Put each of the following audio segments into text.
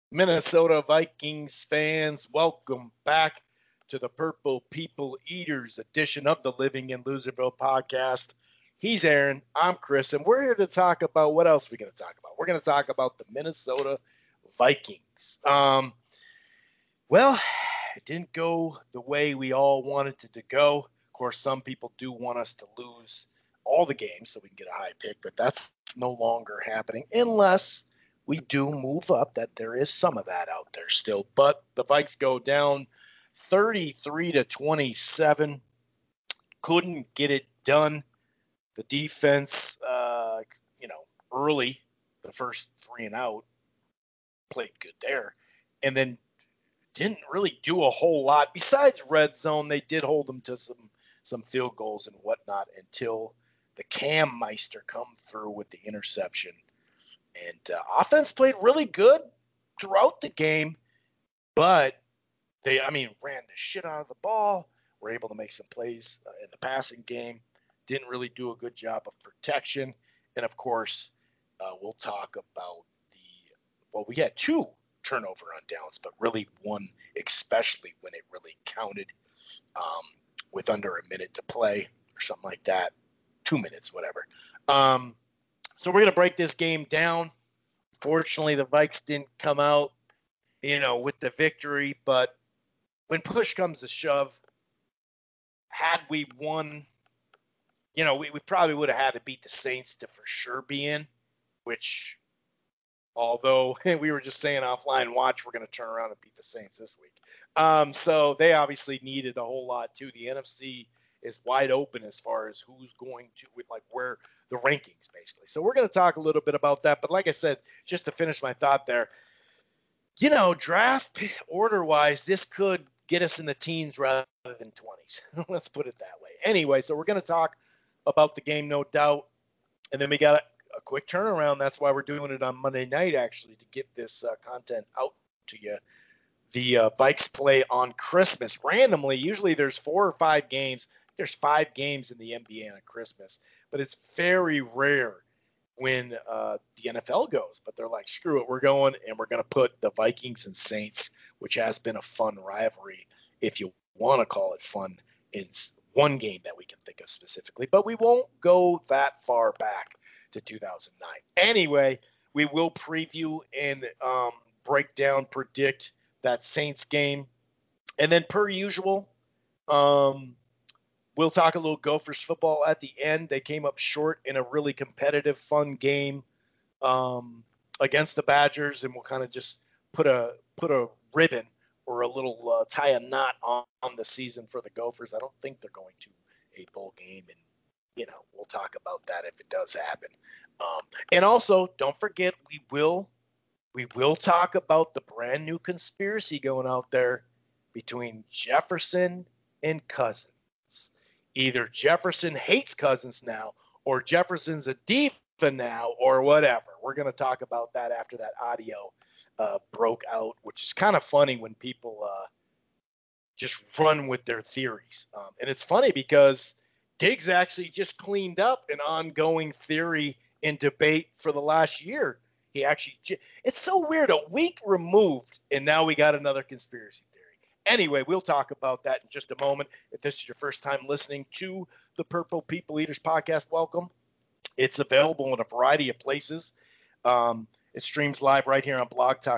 Minnesota Vikings fans, welcome back to the Purple People Eaters edition of the Living in Loserville podcast. He's Aaron, I'm Chris, and we're here to talk about what else we're going to talk about. We're going to talk about the Minnesota Vikings. Well, it didn't go the way we all wanted it to go. Of course, some people do want us to lose all the games so we can get a high pick, but that's no longer happening unless we do move up. That there is some of that out there still. But the Vikes go down 33-27. Couldn't get it done. The defense, early, the first 3 and out, played good there. And then didn't really do a whole lot. Besides red zone, they did hold them to some field goals and whatnot until the Cam Meister come through with the interception. And offense played really good throughout the game, but they, ran the shit out of the ball, were able to make some plays in the passing game, didn't really do a good job of protection. And, of course, we'll talk about we had 2 turnover on downs, but really 1, especially when it really counted with under a minute to play or something like that, 2 minutes, whatever. So we're going to break this game down. Fortunately, the Vikes didn't come out, with the victory. But when push comes to shove, had we won, we probably would have had to beat the Saints to for sure be in, which, although we were just saying offline, watch, we're going to turn around and beat the Saints this week. So they obviously needed a whole lot too. The NFC is wide open as far as who's going to, where the rankings basically. So we're going to talk a little bit about that. But like I said, just to finish my thought there, draft order wise, this could get us in the teens rather than 20s. Let's put it that way. Anyway, so we're going to talk about the game, no doubt. And then we got a quick turnaround. That's why we're doing it on Monday night, actually, to get this content out to you. The Vikes play on Christmas randomly. Usually there's 4 or 5 games. There's 5 games in the NBA on Christmas, but it's very rare when the NFL goes. But they're like, screw it, we're going, and we're going to put the Vikings and Saints, which has been a fun rivalry, if you want to call it fun, in one game that we can think of specifically. But we won't go that far back to 2009. Anyway, we will preview and break down, predict that Saints game. And then per usual, we'll talk a little Gophers football at the end. They came up short in a really competitive, fun game against the Badgers, and we'll kind of just put a ribbon or a little tie a knot on the season for the Gophers. I don't think they're going to a bowl game, and we'll talk about that if it does happen. And also, don't forget, we will talk about the brand new conspiracy going out there between Jefferson and Cousins. Either Jefferson hates Cousins now, or Jefferson's a diva now, or whatever. We're going to talk about that after that audio broke out, which is kind of funny when people just run with their theories. And it's funny because Diggs actually just cleaned up an ongoing theory and debate for the last year. He actually, it's so weird, a week removed, and now we got another conspiracy theory. Anyway, we'll talk about that in just a moment. If this is your first time listening to the Purple People Eaters podcast, welcome. It's available in a variety of places. It streams live right here on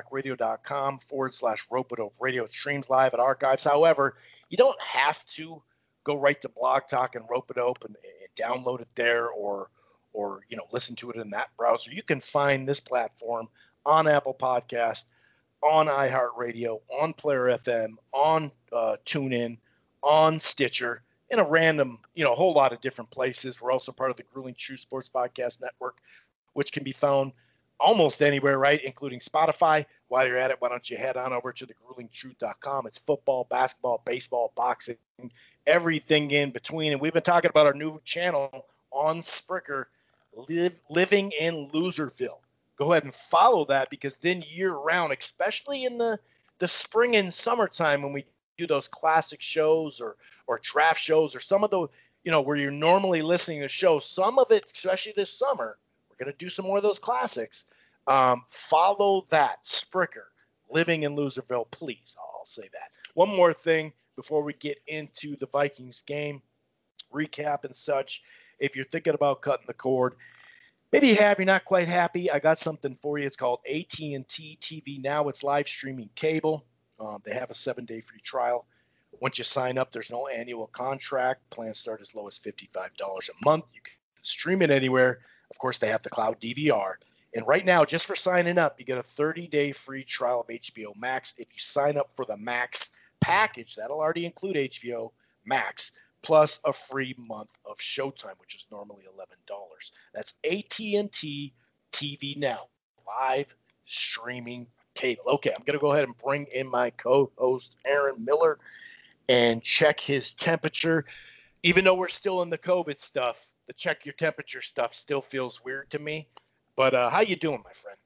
blogtalkradio.com/Rope-A-Dope Radio. It streams live at archives. However, you don't have to go right to Blog Talk and Rope-A-Dope and download it there or listen to it in that browser. You can find this platform on Apple Podcast, on iHeartRadio, on Player FM, on TuneIn, on Stitcher, in a random, a whole lot of different places. We're also part of the Grueling Truth Sports Podcast Network, which can be found almost anywhere, right, including Spotify. While you're at it, why don't you head on over to thegruelingtruth.com. It's football, basketball, baseball, boxing, everything in between. And we've been talking about our new channel on Spreaker, Living in Loserville. Go ahead and follow that, because then year-round, especially in the spring and summertime when we do those classic shows or draft shows or some of the, where you're normally listening to shows, some of it, especially this summer, we're going to do some more of those classics. Follow that, Spreaker, living in Loserville, please. I'll say that. One more thing before we get into the Vikings game recap and such. If you're thinking about cutting the cord, maybe you're not quite happy, I got something for you. It's called AT&T TV Now. It's live streaming cable. They have a 7-day free trial. Once you sign up, there's no annual contract. Plans start as low as $55 a month. You can stream it anywhere. Of course, they have the cloud DVR. And right now, just for signing up, you get a 30-day free trial of HBO Max. If you sign up for the Max package, that'll already include HBO Max, plus a free month of Showtime, which is normally $11. That's AT&T TV Now, live streaming cable. Okay, I'm going to go ahead and bring in my co-host, Aaron Miller, and check his temperature. Even though we're still in the COVID stuff, the check your temperature stuff still feels weird to me. But how you doing, my friend?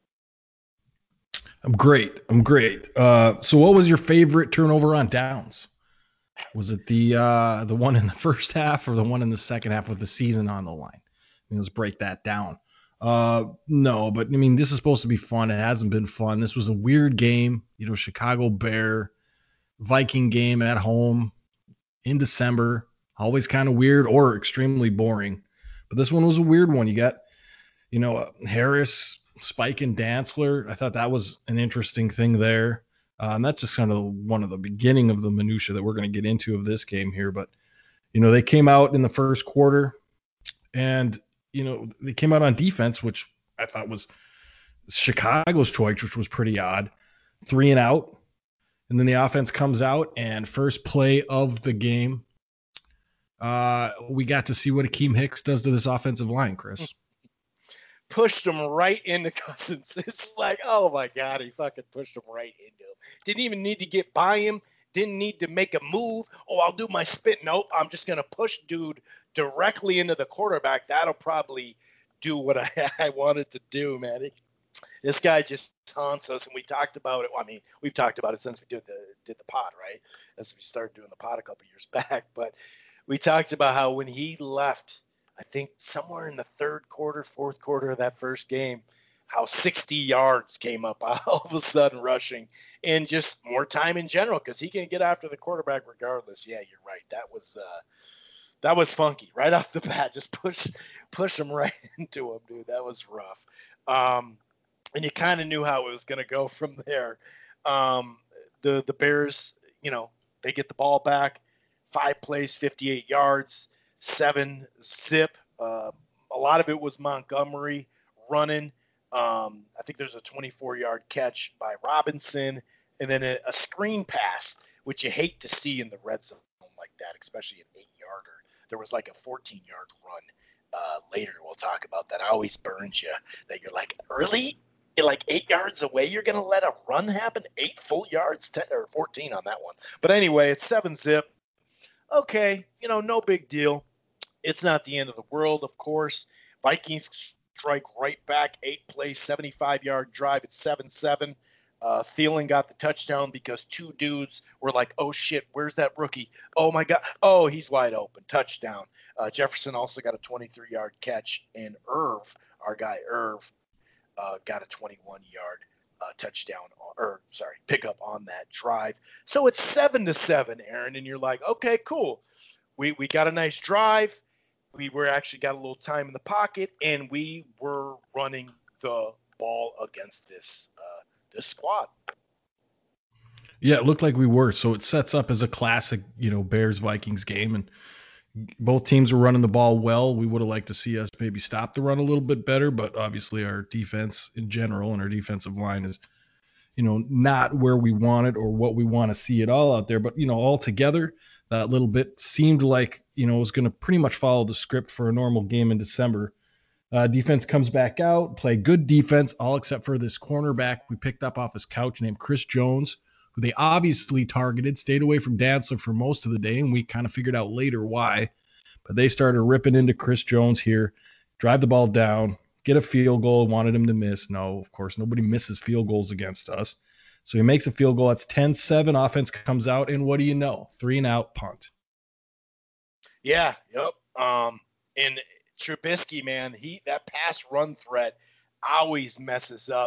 I'm great. So what was your favorite turnover on downs? Was it the one in the first half or the one in the second half with the season on the line? Let's break that down. No, but I mean, this is supposed to be fun. It hasn't been fun. This was a weird game. Chicago Bear Viking game at home in December. Always kind of weird or extremely boring. But this one was a weird one. You got, Harris, Spike, and Dantzler. I thought that was an interesting thing there. And that's just kind of one of the beginning of the minutia that we're going to get into of this game here. But, they came out in the first quarter and, they came out on defense, which I thought was Chicago's choice, which was pretty odd. 3 and out. And then the offense comes out and first play of the game, we got to see what Akeem Hicks does to this offensive line, Chris. Pushed him right into Cousins. It's like, oh my God, he fucking pushed him right into him. Didn't even need to get by him. Didn't need to make a move. Oh, I'll do my spit. Nope, I'm just going to push dude directly into the quarterback. That'll probably do what I wanted to do, man. This guy just taunts us, and we talked about it. Well, I mean, we've talked about it since we did the pod, right? As we started doing the pod a couple years back. But we talked about how when he left, I think somewhere in the third quarter, fourth quarter of that first game, how 60 yards came up all of a sudden rushing, and just more time in general because he can get after the quarterback regardless. Yeah, you're right. That was funky right off the bat. Just push him right into him, dude. That was rough. And you kind of knew how it was going to go from there. The Bears, they get the ball back, 5 plays, 58 yards, 7 zip. A lot of it was Montgomery running. I think there's a 24-yard catch by Robinson, and then a screen pass, which you hate to see in the red zone like that, especially an 8-yarder. There was like a 14-yard run. Later we'll talk about that. I always burns you that you're like, really? Like 8 yards away, you're going to let a run happen? 8 full yards, 10 or 14 on that one. But anyway, it's 7 zip. Okay, no big deal. It's not the end of the world, of course. Vikings strike right back, 8 plays, 75-yard drive at 7-7. Thielen got the touchdown because 2 dudes were like, oh, shit, where's that rookie? Oh, my God. Oh, he's wide open. Touchdown. Jefferson also got a 23-yard catch, and our guy Irv, got a 21-yard pickup on that drive. So it's 7-7, Aaron, and you're like, okay, cool. We got a nice drive. We actually got a little time in the pocket, and we were running the ball against this squad. Yeah, it looked like we were. So it sets up as a classic, Bears-Vikings game, and both teams were running the ball well. We would have liked to see us maybe stop the run a little bit better, but obviously our defense in general and our defensive line is, not where we want it or what we want to see it all out there. But, all together, that little bit seemed like, it was going to pretty much follow the script for a normal game in December. Defense comes back out, play good defense, all except for this cornerback we picked up off his couch named Chris Jones, who they obviously targeted, stayed away from Dantzler for most of the day, and we kind of figured out later why. But they started ripping into Chris Jones here, drive the ball down, get a field goal, wanted him to miss. No, of course, nobody misses field goals against us. So he makes a field goal. That's 10-7. Offense comes out, and what do you know? 3 and out, punt. Yeah, yep. And Trubisky, man, that pass run threat always messes up.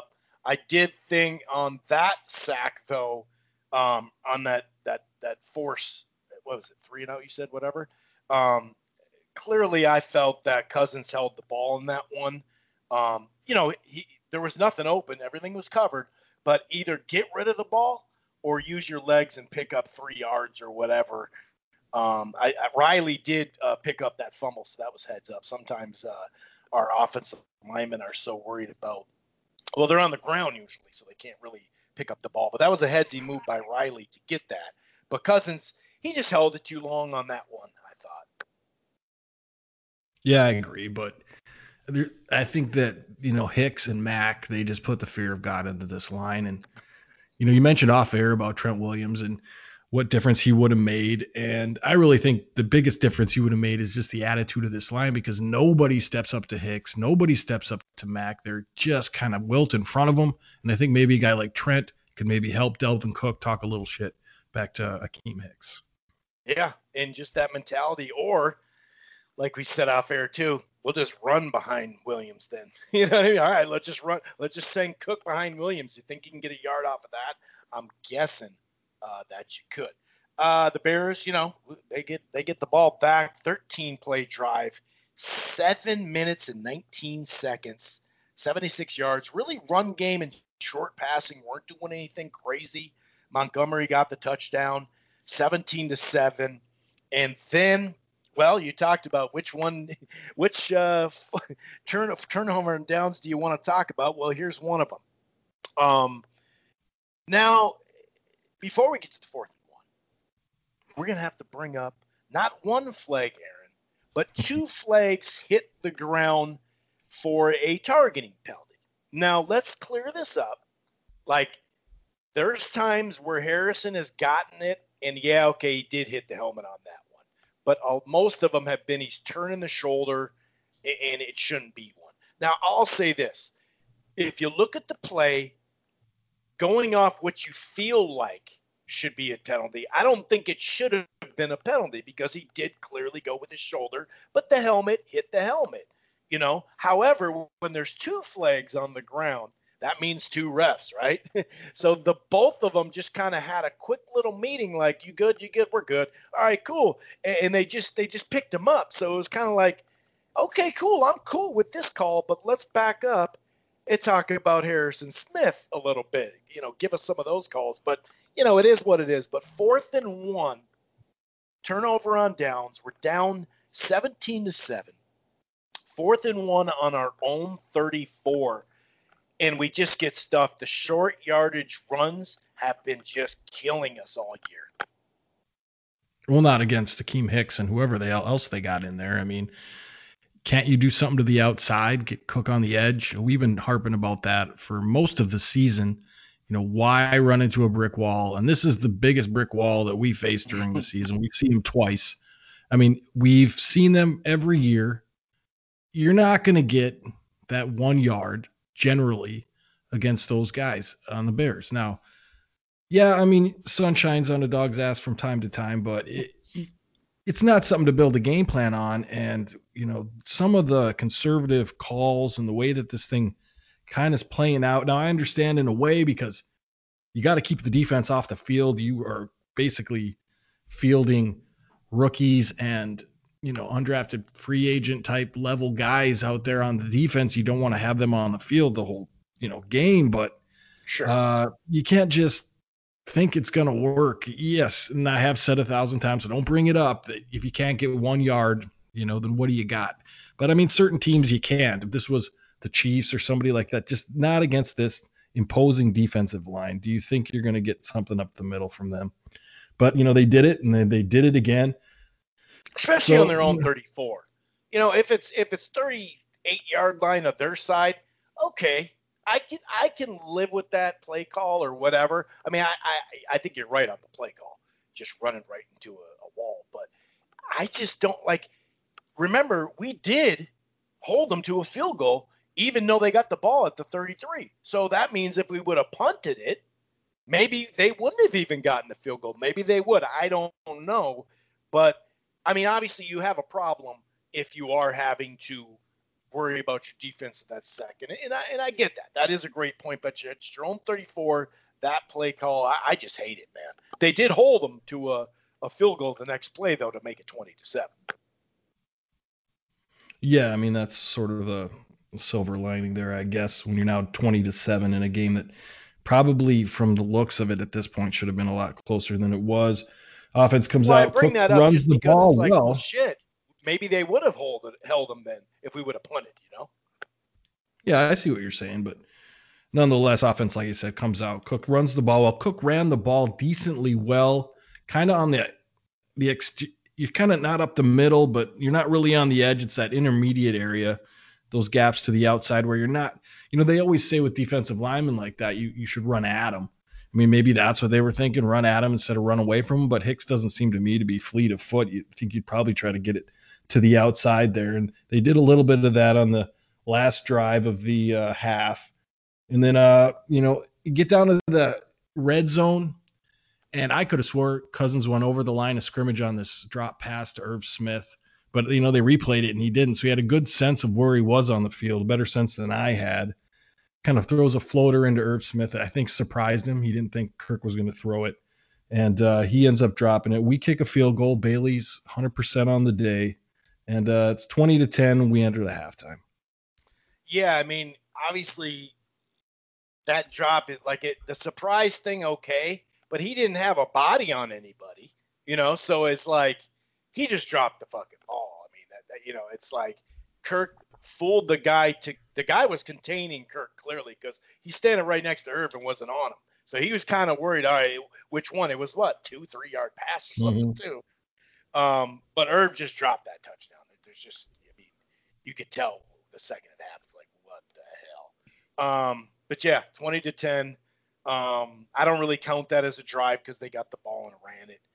I did think on that sack though, on that force, what was it, 3-0? You said whatever. Clearly, I felt that Cousins held the ball in that one. There was nothing open, everything was covered, but either get rid of the ball or use your legs and pick up 3 yards or whatever. Riley did pick up that fumble, so that was heads up. Sometimes our offensive linemen are so worried about, well, they're on the ground usually, so they can't really pick up the ball. But that was a headsy move by Riley to get that. But Cousins, he just held it too long on that one, I thought. Yeah, I agree, but I think that, Hicks and Mack, they just put the fear of God into this line. And, you mentioned off air about Trent Williams and what difference he would have made. And I really think the biggest difference he would have made is just the attitude of this line, because nobody steps up to Hicks. Nobody steps up to Mack. They're just kind of wilt in front of him. And I think maybe a guy like Trent could maybe help Delvin Cook talk a little shit back to Akeem Hicks. Yeah, and just that mentality. Or, like we said off air too, we'll just run behind Williams then. You know what I mean? All right, let's just run. Let's just send Cook behind Williams. You think you can get a yard off of that? I'm guessing that you could. The Bears, they get the ball back. 13-play drive, 7 minutes and 19 seconds, 76 yards. Really, run game and short passing weren't doing anything crazy. Montgomery got the touchdown, 17-7, and then, well, you talked about which turnover and downs do you want to talk about? Well, here's one of them. Now, before we get to the 4th and 1, we're going to have to bring up not one flag, Aaron, but 2 flags hit the ground for a targeting penalty. Now, let's clear this up. Like, there's times where Harrison has gotten it, and yeah, okay, he did hit the helmet on that one. But most of them have been he's turning the shoulder, and it shouldn't be one. Now, I'll say this. If you look at the play, going off what you feel like should be a penalty, I don't think it should have been a penalty because he did clearly go with his shoulder, but the helmet hit the helmet. However, when there's 2 flags on the ground, that means 2 refs, right? So both of them just kind of had a quick little meeting, like, you good, we're good. All right, cool. And they just picked him up. So it was kind of like, okay, cool, I'm cool with this call, but let's back up and talk about Harrison Smith a little bit. Give us some of those calls. But, it is what it is. But 4th and 1, turnover on downs. We're down 17-7. 4th and 1 on our own 34. And we just get stuffed. The short yardage runs have been just killing us all year. Well, not against Akeem Hicks and whoever else they got in there. I mean, can't you do something to the outside, get Cook on the edge? We've been harping about that for most of the season. Why run into a brick wall? And this is the biggest brick wall that we faced during the season. We've seen them twice. I mean, we've seen them every year. You're not going to get that 1 yard generally against those guys on the Bears. Now, yeah, I mean, sun shines on a dog's ass from time to time, but it's not something to build a game plan on. And, some of the conservative calls and the way that this thing kind of is playing out. Now, I understand in a way because you got to keep the defense off the field. You are basically fielding rookies and, undrafted free agent type level guys out there on the defense. You don't want to have them on the field the whole, game, but sure. You can't just think it's going to work. Yes. And I have said 1,000 times, so don't bring it up, that if you can't get 1 yard, then what do you got? But I mean, certain teams you can't. If this was the Chiefs or somebody like that, just not against this imposing defensive line. Do you think you're going to get something up the middle from them? But, they did it, and they did it again. Especially on their own 34. If it's 38-yard line of their side, okay, I can live with that play call or whatever. I mean, I think you're right on the play call, just running right into a wall. But I just don't like. Remember, we did hold them to a field goal, even though they got the ball at the 33. So that means if we would have punted it, maybe they wouldn't have even gotten the field goal. Maybe they would. I don't know. But, I mean, obviously you have a problem if you are having to worry about your defense at that second. And I get that. That is a great point. But it's your own 34. That play call, I just hate it, man. They did hold them to a field goal the next play, though, to make it 20-7. Yeah, I mean, that's sort of a silver lining there, I guess, when you're now 20-7 in a game that probably, from the looks of it at this point, should have been a lot closer than it was. Offense comes Well, out, I bring Cook that up runs just the because ball it's like, well. well, shit, maybe they would have held them then if we would have punted, you know? Yeah, I see what you're saying, but nonetheless, offense, like you said, comes out. Cook runs the ball well. Cook ran the ball decently well, kind of on you're kind of not up the middle, but you're not really on the edge. It's that intermediate area, those gaps to the outside where you're not, they always say with defensive linemen like that, you should run at them. I mean, maybe that's what they were thinking, run at him instead of run away from him, but Hicks doesn't seem to me to be fleet of foot. You think you'd probably try to get it to the outside there, and they did a little bit of that on the last drive of the half. And then, you get down to the red zone, and I could have swore Cousins went over the line of scrimmage on this drop pass to Irv Smith. But, they replayed it, and he didn't. So he had a good sense of where he was on the field, a better sense than I had. Kind of throws a floater into Irv Smith. I think surprised him. He didn't think Kirk was going to throw it. And he ends up dropping it. We kick a field goal. Bailey's 100% on the day. And it's 20-10. We enter the halftime. Yeah, I mean, obviously that drop is the surprise thing, okay, but he didn't have a body on anybody, so it's like he just dropped the fucking ball. I mean, that it's like Kirk fooled the guy. The guy was containing Kirk clearly because he's standing right next to Irv and wasn't on him. So he was kind of worried, all right, which one? It was 2-3 yard pass or something too. But Irv just dropped that touchdown. There's just, you could tell the second it happened, like, what the hell? But yeah, 20-10. I don't really count that as a drive because they got the ball and ran it.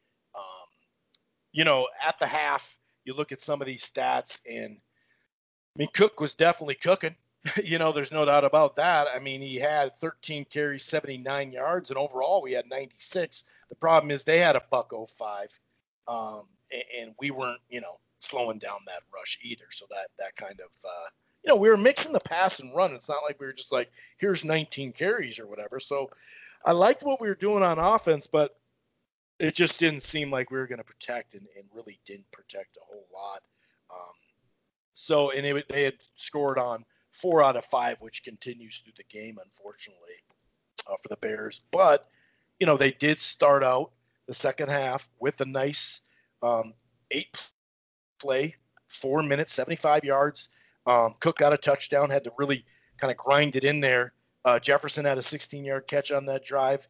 At the half, you look at some of these stats, and I mean, Cook was definitely cooking. There's no doubt about that. I mean, he had 13 carries, 79 yards, and overall we had 96. The problem is they had a $105, and we weren't, slowing down that rush either. So that kind of, we were mixing the pass and run. It's not like we were just like, here's 19 carries or whatever. So I liked what we were doing on offense, but it just didn't seem like we were going to protect and really didn't protect a whole lot. And they had scored on 4 out of 5, which continues through the game, unfortunately, for the Bears. But, they did start out the second half with a nice 8-play, 4 minutes, 75 yards. Cook got a touchdown, had to really kind of grind it in there. Jefferson had a 16-yard catch on that drive.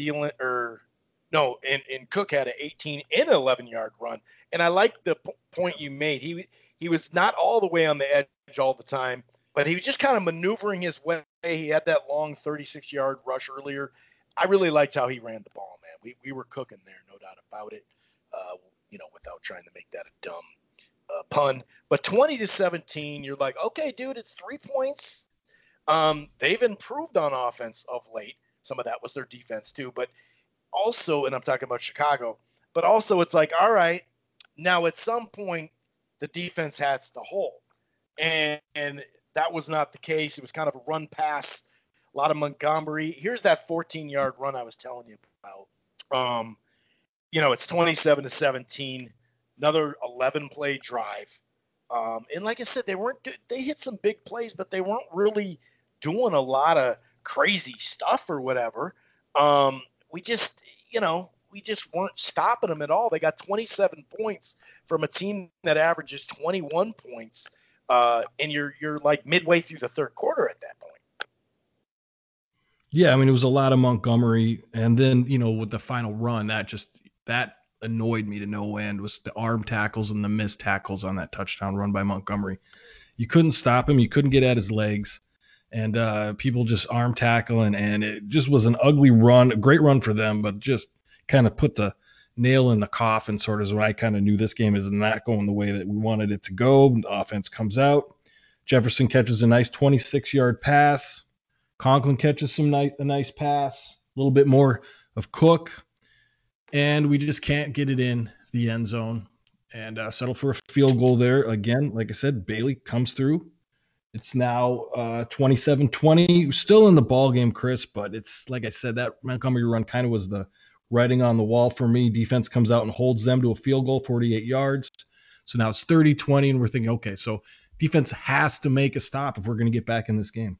And Cook had an 18 and an 11-yard run. And I like the point you made. He was not all the way on the edge all the time, but he was just kind of maneuvering his way. He had that long 36-yard rush earlier. I really liked how he ran the ball, man. We were cooking there, no doubt about it, without trying to make that a dumb pun. But 20-17, you're like, okay, dude, it's 3 points. They've improved on offense of late. Some of that was their defense too, but also, and I'm talking about Chicago, but also it's like, all right, now at some point the defense has to hold. And that was not the case. It was kind of a run pass, a lot of Montgomery. Here's that 14-yard run I was telling you about. It's 27-17, another 11-play drive. And like I said, they hit some big plays, but they weren't really doing a lot of crazy stuff or whatever. We just weren't stopping them at all. They got 27 points from a team that averages 21 points. And you're like midway through the third quarter at that point. Yeah, I mean, it was a lot of Montgomery. And then, with the final run, that annoyed me to no end, was the arm tackles and the missed tackles on that touchdown run by Montgomery. You couldn't stop him. You couldn't get at his legs. And people just arm tackling, and it just was an ugly run, a great run for them, but just kind of put the nail in the coffin, sort of, as when I kind of knew this game is not going the way that we wanted it to go. The offense comes out. Jefferson catches a nice 26-yard pass. Conklin catches a nice pass, a little bit more of Cook, and we just can't get it in the end zone and settle for a field goal there. Again, like I said, Bailey comes through, It's now 27-20, still in the ball game, Chris, but it's like I said, that Montgomery run kind of was the writing on the wall for me. Defense comes out and holds them to a field goal, 48 yards. So now it's 30-20, and we're thinking, okay, so defense has to make a stop if we're going to get back in this game.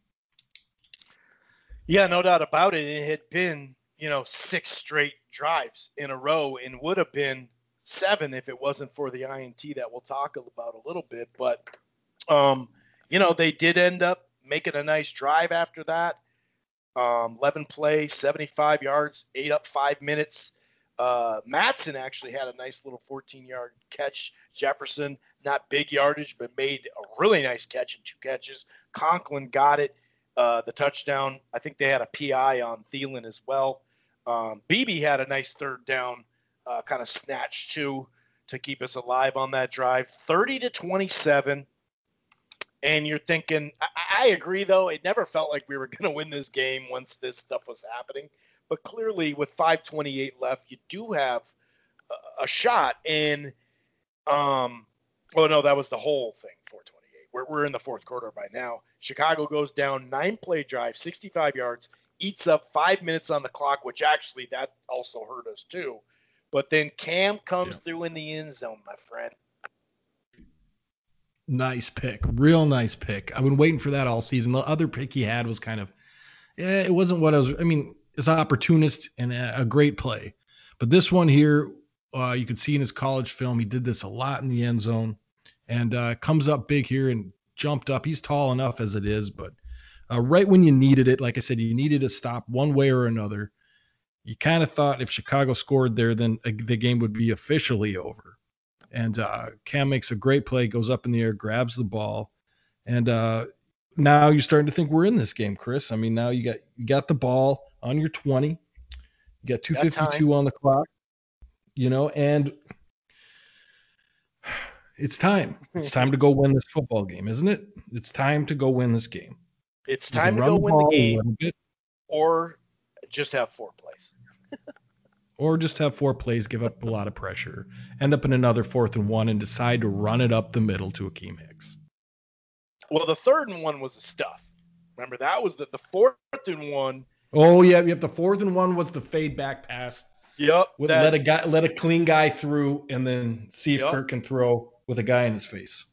Yeah, no doubt about it. It had been, 6 straight drives in a row, and would have been 7 if it wasn't for the INT that we'll talk about a little bit. But, they did end up making a nice drive after that. 11 plays, 75 yards, 8 up 5 minutes. Matson actually had a nice little 14-yard catch. Jefferson, not big yardage, but made a really nice catch in 2 catches. Conklin got it, the touchdown. I think they had a PI on Thielen as well. Beebe had a nice 3rd down kind of snatch too to keep us alive on that drive. 30-27. And you're thinking, I agree, though, it never felt like we were going to win this game once this stuff was happening. But clearly, with 5:28 left, you do have a shot. And, that was the whole thing, 4:28. We're in the 4th quarter by now. Chicago goes down, 9-play drive, 65 yards, eats up 5 minutes on the clock, which actually that also hurt us too. But then Cam comes through in the end zone, my friend. Nice pick. Real nice pick. I've been waiting for that all season. The other pick he had was kind of, it wasn't what it's an opportunist and a great play. But this one here, you could see in his college film, he did this a lot in the end zone and comes up big here and jumped up. He's tall enough as it is, but right when you needed it, like I said, you needed to stop one way or another. You kind of thought if Chicago scored there, then the game would be officially over. And Cam makes a great play, goes up in the air, grabs the ball, and now you're starting to think we're in this game, Chris. I mean, now you got the ball on your 20, you got 2:52 on the clock, and it's time. It's time to go win this football game, isn't it? It's time to go win this game. It's time to go win the game, or just have 4 plays. Or just have 4 plays, give up a lot of pressure, end up in another 4th and 1, and decide to run it up the middle to Akeem Hicks. Well, the 3rd and 1 was a stuff. Remember, that was the 4th and 1. Oh yeah, the 4th and 1 was the fade back pass. Yep. Let a clean guy through, and then see if Kirk can throw with a guy in his face.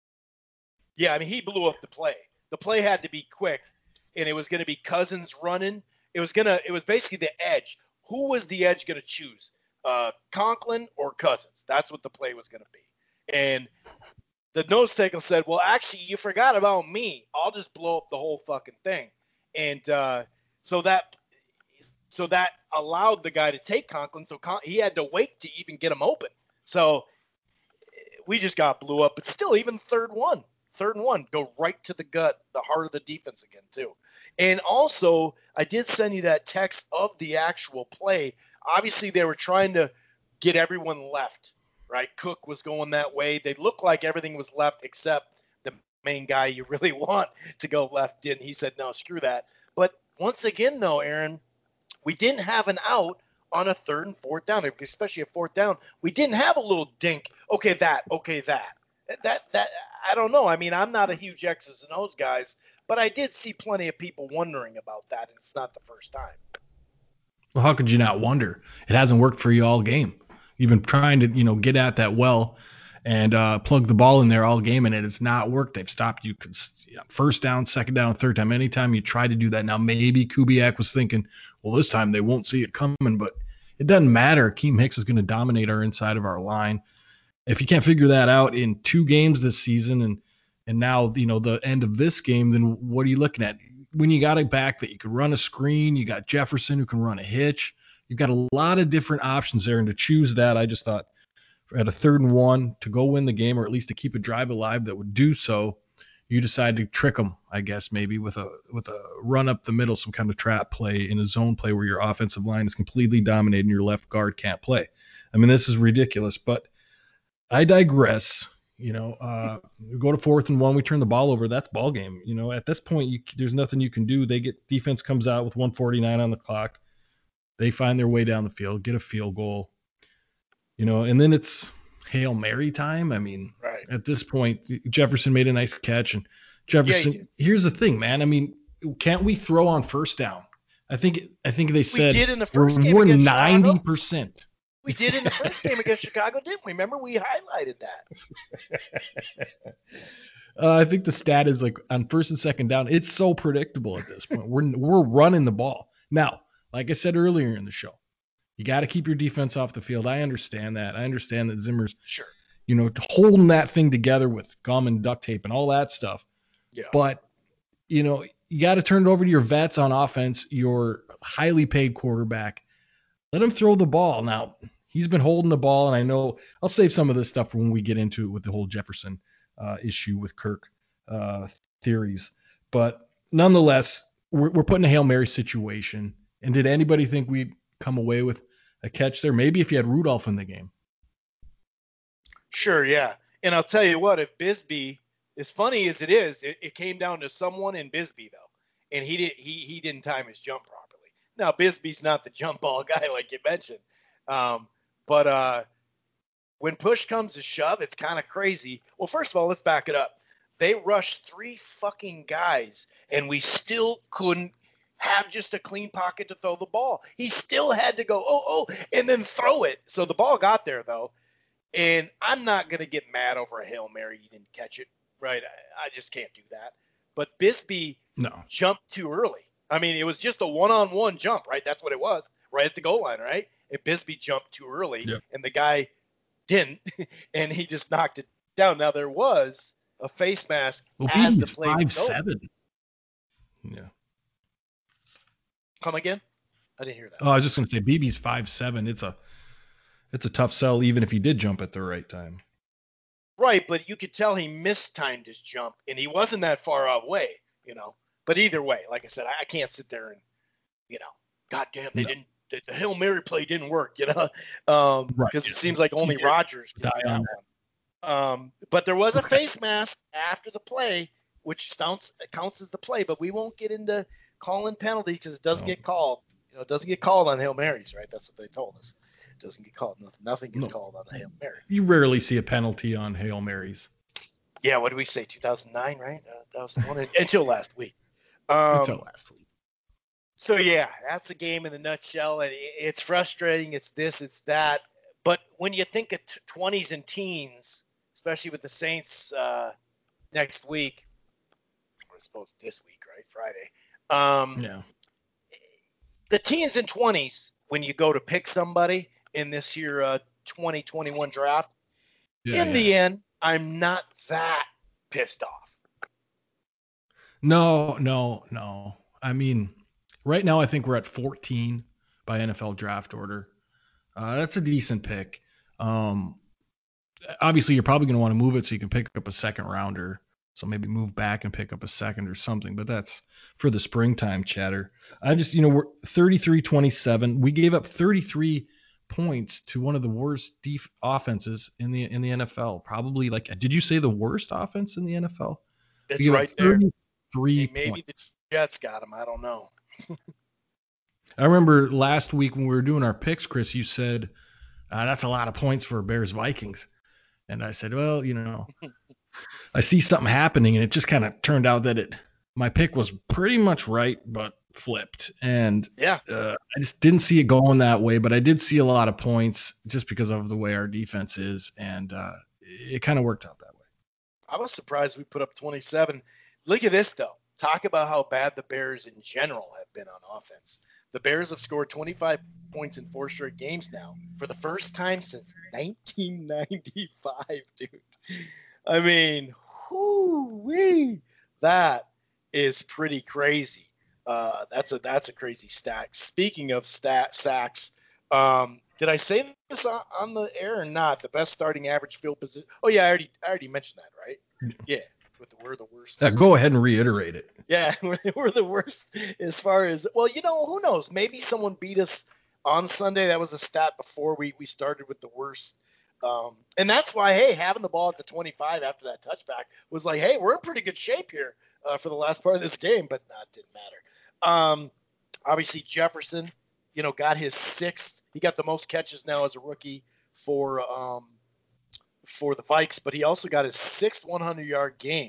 Yeah, he blew up the play. The play had to be quick, and it was going to be Cousins running. It was basically the edge. Who was the edge going to choose? Conklin or Cousins? That's what the play was going to be. And the nose tackle said, well, actually, you forgot about me. I'll just blow up the whole fucking thing. And so that allowed the guy to take Conklin. So he had to wait to even get him open. So we just got blew up. But still, even 3rd and 1, go right to the gut, the heart of the defense again, too. And also, I did send you that text of the actual play. Obviously, they were trying to get everyone left, right? Cook was going that way. They looked like everything was left except the main guy you really want to go left didn't. He said, no, screw that. But once again, though, Aaron, we didn't have an out on a 3rd and 4th down, especially a 4th down. We didn't have a little dink. Okay, that. That I don't know. I'm not a huge X's and O's guys, but I did see plenty of people wondering about that, and it's not the first time. Well, how could you not wonder? It hasn't worked for you all game. You've been trying to, get at that well and plug the ball in there all game, and it has not worked. They've stopped you 1st down, 2nd down, 3rd time. Anytime you try to do that, now maybe Kubiak was thinking, well, this time they won't see it coming, but it doesn't matter. Akeem Hicks is going to dominate our inside of our line. If you can't figure that out in 2 games this season and now, the end of this game, then what are you looking at? When you got a back that you can run a screen, you got Jefferson who can run a hitch. You've got a lot of different options there, and to choose that, I just thought at a 3rd and 1 to go win the game, or at least to keep a drive alive that would do so, you decide to trick them, I guess, maybe with a run up the middle, some kind of trap play in a zone play where your offensive line is completely dominated and your left guard can't play. This is ridiculous, but I digress. We go to 4th and 1, we turn the ball over. That's ball game. At this point, there's nothing you can do. Defense comes out with 1:49 on the clock. They find their way down the field, get a field goal. And then it's Hail Mary time. Right. At this point, Jefferson made a nice catch, and Jefferson, here's the thing, man. I mean, can't we throw on first down? I think they said we did in the first game we're against 90%. We did in the first game against Chicago, didn't we? Remember, we highlighted that. I think the stat is like on first and second down. It's so predictable at this point. We're running the ball. Now, like I said earlier in the show, you got to keep your defense off the field. I understand that. I understand that Zimmer's, sure, holding that thing together with gum and duct tape and all that stuff. Yeah. But, you got to turn it over to your vets on offense, your highly paid quarterback. Let him throw the ball. Now, he's been holding the ball, and I know I'll save some of this stuff for when we get into it with the whole Jefferson issue with Kirk theories. But nonetheless, we're putting a Hail Mary situation. And did anybody think we'd come away with a catch there? Maybe if you had Rudolph in the game. Sure, yeah. And I'll tell you what, if Bisbee, as funny as it is, it came down to someone in Bisbee, though, and he didn't time his jump properly. Now, Bisbee's not the jump ball guy like you mentioned. But when push comes to shove, it's kind of crazy. Well, first of all, let's back it up. They rushed 3 fucking guys, and we still couldn't have just a clean pocket to throw the ball. He still had to go, and then throw it. So the ball got there, though. And I'm not going to get mad over a Hail Mary. You didn't catch it, right? I just can't do that. But Bisbee jumped too early. I mean, it was just a one-on-one jump, right? That's what it was, right at the goal line, right? And Bisbee jumped too early, and the guy didn't, and he just knocked it down. Now, there was a face mask as the play was going. 5'7". Yeah. Come again? I didn't hear that. Oh, I was just going to say, BB's 5'7". It's a tough sell, even if he did jump at the right time. Right, but you could tell he mistimed his jump, and he wasn't that far away, But either way, like I said, I can't sit there and, goddamn, the Hail Mary play didn't work, because it seems like only Rodgers could die on that. But there was a face mask after the play, which counts as the play, but we won't get into calling penalties because it doesn't get called. It doesn't get called on Hail Marys, right? That's what they told us. It doesn't get called. Nothing gets called on the Hail Mary. You rarely see a penalty on Hail Marys. Yeah, what did we say? 2009, right? That was the one until last week. Until last week. So, yeah, that's the game in a nutshell. And it's frustrating. It's this, it's that. But when you think of 20s and teens, especially with the Saints next week, or I suppose this week, right? Friday. The teens and 20s, when you go to pick somebody in this year 2021 draft, the end, I'm not that pissed off. No. I mean, right now I think we're at 14 by NFL draft order. That's a decent pick. Obviously, you're probably going to want to move it so you can pick up a second rounder. So maybe move back and pick up a second or something. But that's for the springtime chatter. I just, we're 33-27. We gave up 33 points to one of the worst offenses in the NFL. Probably did you say the worst offense in the NFL? It's right there. 33 maybe points. The Jets got him. I don't know. I remember last week when we were doing our picks, Chris, you said, that's a lot of points for Bears-Vikings. And I said, well, I see something happening, and it just kind of turned out that my pick was pretty much right, but flipped. And I just didn't see it going that way, but I did see a lot of points just because of the way our defense is, and it kind of worked out that way. I was surprised we put up 27. Look at this, though. Talk about how bad the Bears in general have been on offense. The Bears have scored 25 points in 4 straight games now for the first time since 1995, dude. I mean, whoo-wee, that is pretty crazy. That's a crazy stat. Speaking of sacks, did I say this on the air or not? The best starting average field position. Oh yeah, I already mentioned that, right? Yeah, we're the worst. Go ahead and reiterate it. Yeah, we're the worst as far as who knows? Maybe someone beat us on Sunday. That was a stat before we started with the worst. And that's why, having the ball at the 25 after that touchback was like, hey, we're in pretty good shape here for the last part of this game, but it didn't matter. Obviously, Jefferson, got his 6th. He got the most catches now as a rookie for the Vikes, but he also got his 6th 100-yard game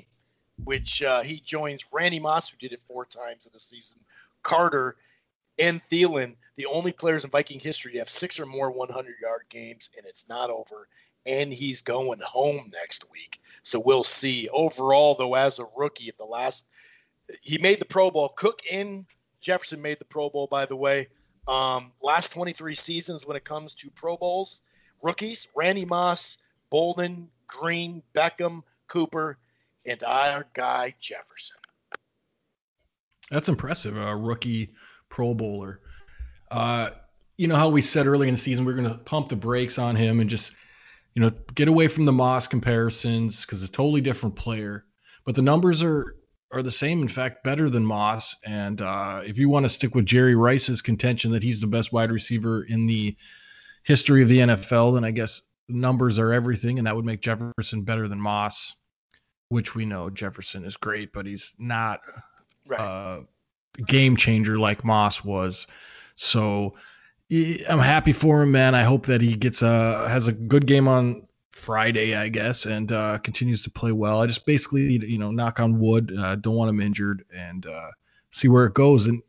which he joins Randy Moss, who did it 4 times in a season, Carter, and Thielen, the only players in Viking history to have 6 or more 100-yard games, and it's not over. And he's going home next week. So we'll see. Overall, though, as a rookie, he made the Pro Bowl. Cook and Jefferson made the Pro Bowl, by the way. Last 23 seasons when it comes to Pro Bowls, rookies, Randy Moss, Bolden, Green, Beckham, Cooper, and our guy Jefferson. That's impressive. A rookie Pro Bowler. You know how we said early in the season we're going to pump the brakes on him and just, get away from the Moss comparisons because it's a totally different player. But the numbers are the same, in fact, better than Moss. And if you want to stick with Jerry Rice's contention that he's the best wide receiver in the history of the NFL, then I guess numbers are everything, and that would make Jefferson better than Moss, which we know Jefferson is great, but he's not a game changer like Moss was. So I'm happy for him, man. I hope that he has a good game on Friday, I guess, and continues to play well. I just basically, knock on wood, don't want him injured, and see where it goes. And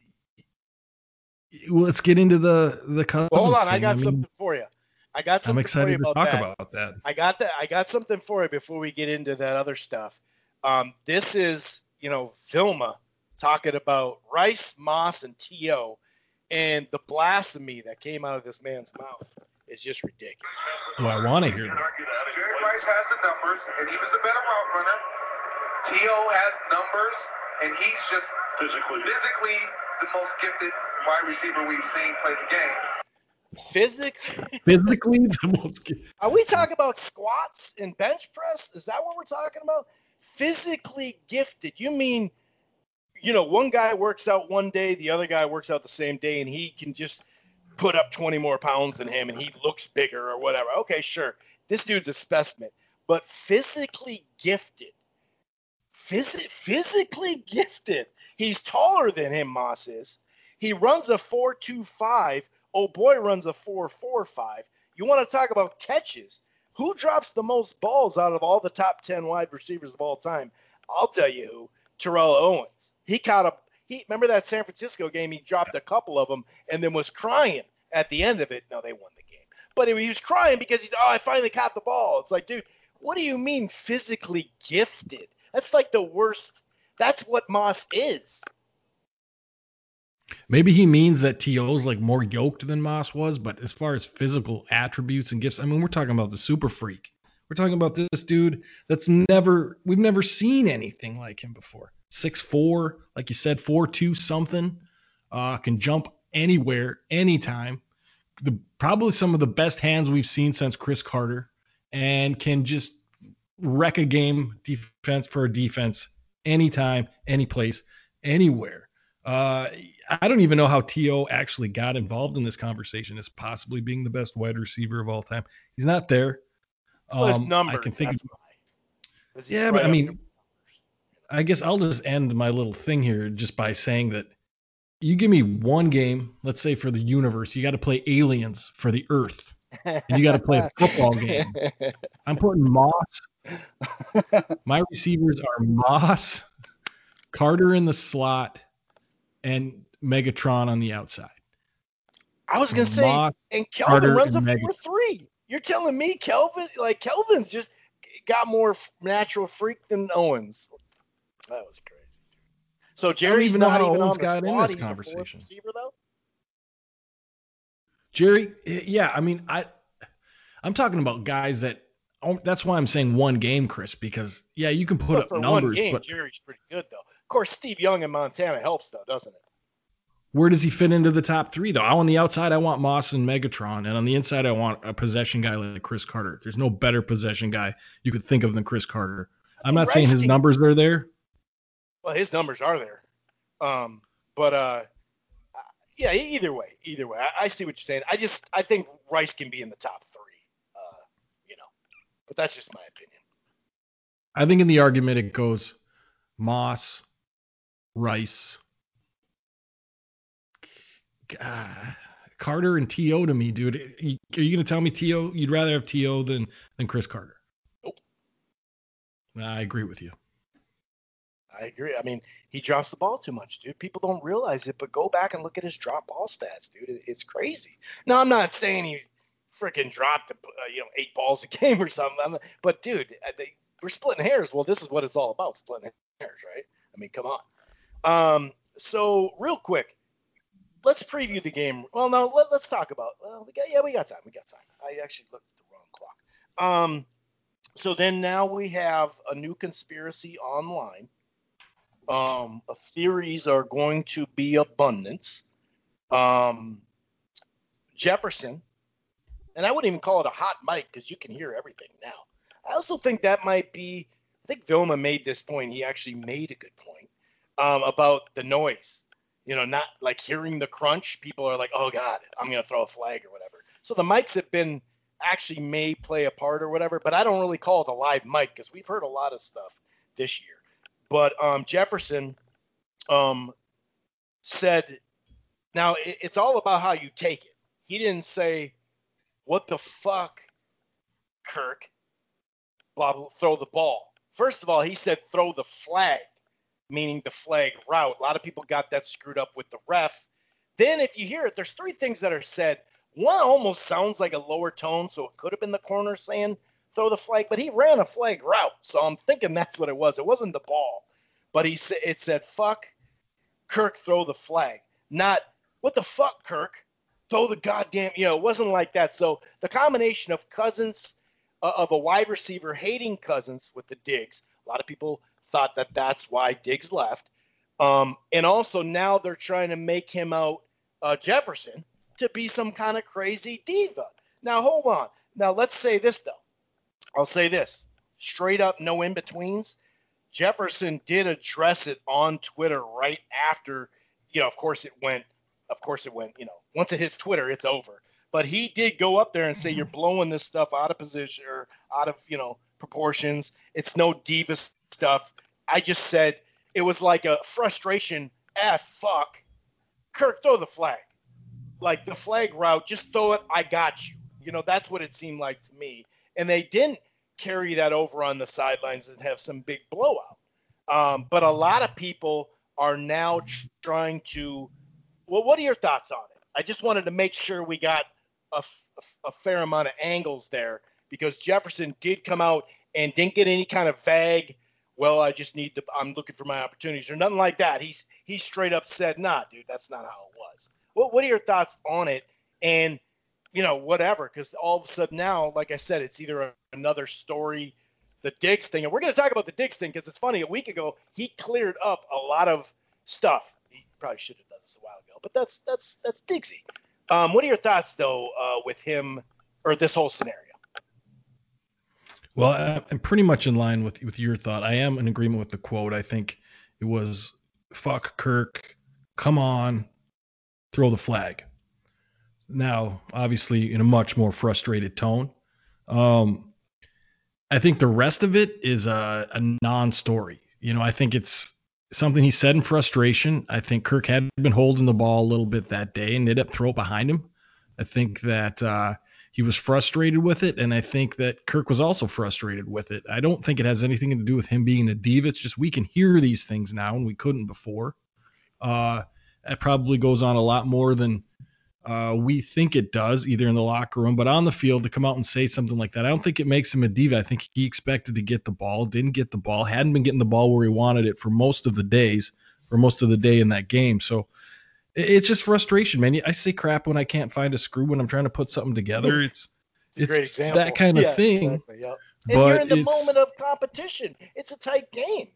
let's get into the Cousins. Well, hold on, I got something for you. I'm excited to talk about that. I got something for you before we get into that other stuff. This is, Vilma talking about Rice, Moss, and T.O., and the blasphemy that came out of this man's mouth is just ridiculous. Well, I want to hear that. Jerry Rice has the numbers, and he was a better route runner. T.O. has numbers, and he's just physically the most gifted wide receiver we've seen play the game. Physically the most gifted. Are we talking about squats and bench press? Is that what we're talking about? Physically gifted. You mean, one guy works out one day, the other guy works out the same day, and he can just put up 20 more pounds than him, and he looks bigger or whatever. Okay, sure. This dude's a specimen. But physically gifted. Physically gifted. He's taller than him, Moss is. He runs a 4.25. Oh, boy, runs a 4.45. You want to talk about catches. Who drops the most balls out of all the top 10 wide receivers of all time? I'll tell you who. Terrell Owens. He caught remember that San Francisco game? He dropped a couple of them and then was crying at the end of it. No, they won the game. But he was crying because I finally caught the ball. It's like, dude, what do you mean physically gifted? That's like the worst. That's what Moss is. Maybe he means that T.O.'s like more yoked than Moss was, but as far as physical attributes and gifts, I mean, we're talking about the super freak. We're talking about this dude we've never seen anything like him before. 6'4", like you said, 4'2" something, can jump anywhere, anytime. Probably some of the best hands we've seen since Chris Carter, and can just wreck a game defense for a defense anytime, any place, anywhere. I don't even know how T.O. actually got involved in this conversation as possibly being the best wide receiver of all time. He's not there. Well, his numbers, I can think that's of, why. yeah, but I mean, I guess I'll just end my little thing here just by saying that you give me one game, let's say for the universe, you got to play Aliens for the Earth, and you got to play a football game. I'm putting Moss. My receivers are Moss, Carter in the slot, and Megatron on the outside. I was going to say, and Kelvin Carter, runs a 4.3. You're telling me Kelvin's just got more natural freak than Owens. That was crazy. So Jerry's not even on the squad. In this He's conversation. A fourth receiver, though? Jerry, yeah, I mean, I'm talking about guys that's why I'm saying one game, Chris, because, yeah, you can put up for numbers. One game, but Jerry's pretty good, though. Of course, Steve Young in Montana helps, though, doesn't it? Where does he fit into the top three, though? On the outside, I want Moss and Megatron, and on the inside, I want a possession guy like Chris Carter. There's no better possession guy you could think of than Chris Carter. I'm not saying his numbers are there. Well, his numbers are there. Yeah, either way. I see what you're saying. I think Rice can be in the top three, but that's just my opinion. I think in the argument it goes Moss, Rice, Carter, and T.O. to me, dude. Are you going to tell me T.O. you'd rather have T.O. than Chris Carter? Nope. I agree with you. I agree. I mean, he drops the ball too much, dude. People don't realize it, but go back and look at his drop ball stats, dude. It's crazy. Now, I'm not saying he freaking dropped, 8 balls a game or something. But, dude, we're splitting hairs. Well, this is what it's all about, splitting hairs, right? I mean, come on. So, real quick, let's preview the game. Well, no, let's talk about. Well, we got time. I actually looked at the wrong clock. So then now we have a new conspiracy online. Theories are going to be abundance. Jefferson, and I wouldn't even call it a hot mic because you can hear everything now. I also think that might be. I think Vilma made this point. He actually made a good point about the noise. Not like hearing the crunch. People are like, oh, God, I'm going to throw a flag or whatever. So the mics have been actually may play a part or whatever, but I don't really call it a live mic because we've heard a lot of stuff this year. But Jefferson said, now it's all about how you take it. He didn't say, what the fuck, Kirk, blah, blah, throw the ball. First of all, he said throw the flag, meaning the flag route. A lot of people got that screwed up with the ref. Then if you hear it, there's 3 things that are said. One almost sounds like a lower tone, so it could have been the corner saying throw the flag, but he ran a flag route, so I'm thinking that's what it was. It wasn't the ball, but it said, fuck, Kirk, throw the flag. Not, what the fuck, Kirk, throw the goddamn, it wasn't like that. So the combination of Cousins, of a wide receiver hating Cousins with the Diggs, a lot of people thought that that's why Diggs left. And also now they're trying to make him out, Jefferson, to be some kind of crazy diva. Now, hold on. Now, let's say this, though. I'll say this. Straight up, no in-betweens. Jefferson did address it on Twitter right after, of course it went, once it hits Twitter, it's over. But he did go up there and say, you're blowing this stuff out of position or out of, proportions. It's no diva stuff. I just said it was like a frustration, fuck. Kirk, throw the flag. Like the flag route, just throw it, I got you. That's what it seemed like to me. And they didn't carry that over on the sidelines and have some big blowout. But a lot of people are now trying to – well, what are your thoughts on it? I just wanted to make sure we got a fair amount of angles there because Jefferson did come out and didn't get any kind of vague, well, I'm looking for my opportunities or nothing like that. He straight up said, nah, dude, that's not how it was. What are your thoughts on it? And, whatever, because all of a sudden now, like I said, it's either another story, the Diggs thing. And we're going to talk about the Diggs thing because it's funny. A week ago, he cleared up a lot of stuff. He probably should have done this a while ago, but that's Diggsy. What are your thoughts, though, with him or this whole scenario? Well, I'm pretty much in line with your thought. I am in agreement with the quote. I think it was, fuck Kirk, come on, throw the flag. Now, obviously, in a much more frustrated tone. I think the rest of it is a non-story. I think it's something he said in frustration. I think Kirk had been holding the ball a little bit that day and ended up throw it behind him. I think that he was frustrated with it, and I think that Kirk was also frustrated with it. I don't think it has anything to do with him being a diva. It's just we can hear these things now, and we couldn't before. That probably goes on a lot more than we think it does, either in the locker room, but on the field to come out and say something like that. I don't think it makes him a diva. I think he expected to get the ball, didn't get the ball, hadn't been getting the ball where he wanted it for most of the day in that game. So it's just frustration, man. I say crap when I can't find a screw when I'm trying to put something together. It's a great example. That kind of thing. Exactly, yeah. And you're in the moment of competition. It's a tight game,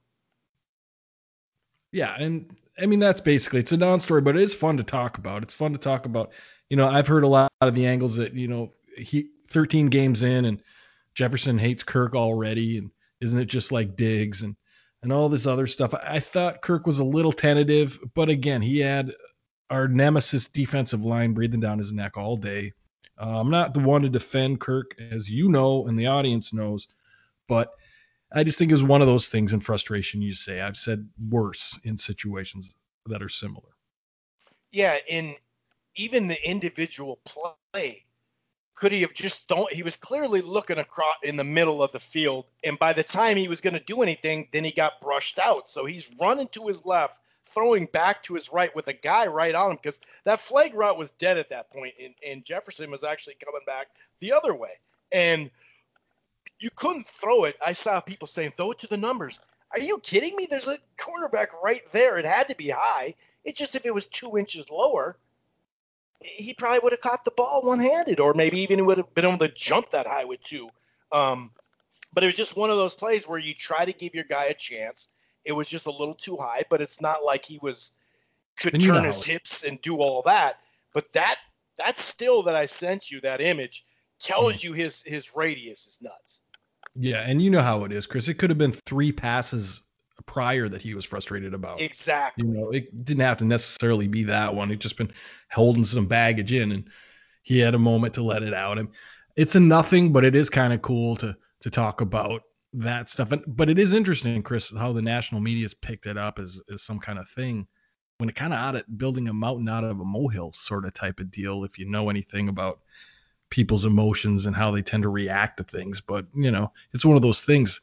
Yeah, and I mean, that's basically, it's a non-story, but it is fun to talk about. It's fun to talk about. I've heard a lot of the angles that, he 13 games in and Jefferson hates Kirk already. And isn't it just like Diggs and all this other stuff? I thought Kirk was a little tentative, but again, he had our nemesis defensive line breathing down his neck all day. I'm not the one to defend Kirk, as you know, and the audience knows, but I just think it was one of those things in frustration. You say, I've said worse in situations that are similar. Yeah, in even the individual play, could he have just don't? He was clearly looking across in the middle of the field, and by the time he was going to do anything, then he got brushed out. So he's running to his left, throwing back to his right with a guy right on him because that flag route was dead at that point, and Jefferson was actually coming back the other way, and you couldn't throw it. I saw people saying, throw it to the numbers. Are you kidding me? There's a cornerback right there. It had to be high. It's just if it was 2 inches lower, he probably would have caught the ball one-handed, or maybe even would have been able to jump that high with two. But it was just one of those plays where you try to give your guy a chance. It was just a little too high, but it's not like he could turn his hips and do all that. But that's still that I sent you, that image, tells you his radius is nuts. Yeah, and you know how it is, Chris. It could have been 3 passes prior that he was frustrated about. Exactly. You know, it didn't have to necessarily be that one. It just been holding some baggage in, and he had a moment to let it out. And it's a nothing, but it is kind of cool to talk about that stuff. But it is interesting, Chris, how the national media's picked it up as some kind of thing when it kind of out at building a mountain out of a molehill sort of type of deal, if you know anything about people's emotions and how they tend to react to things. But, you know, it's one of those things.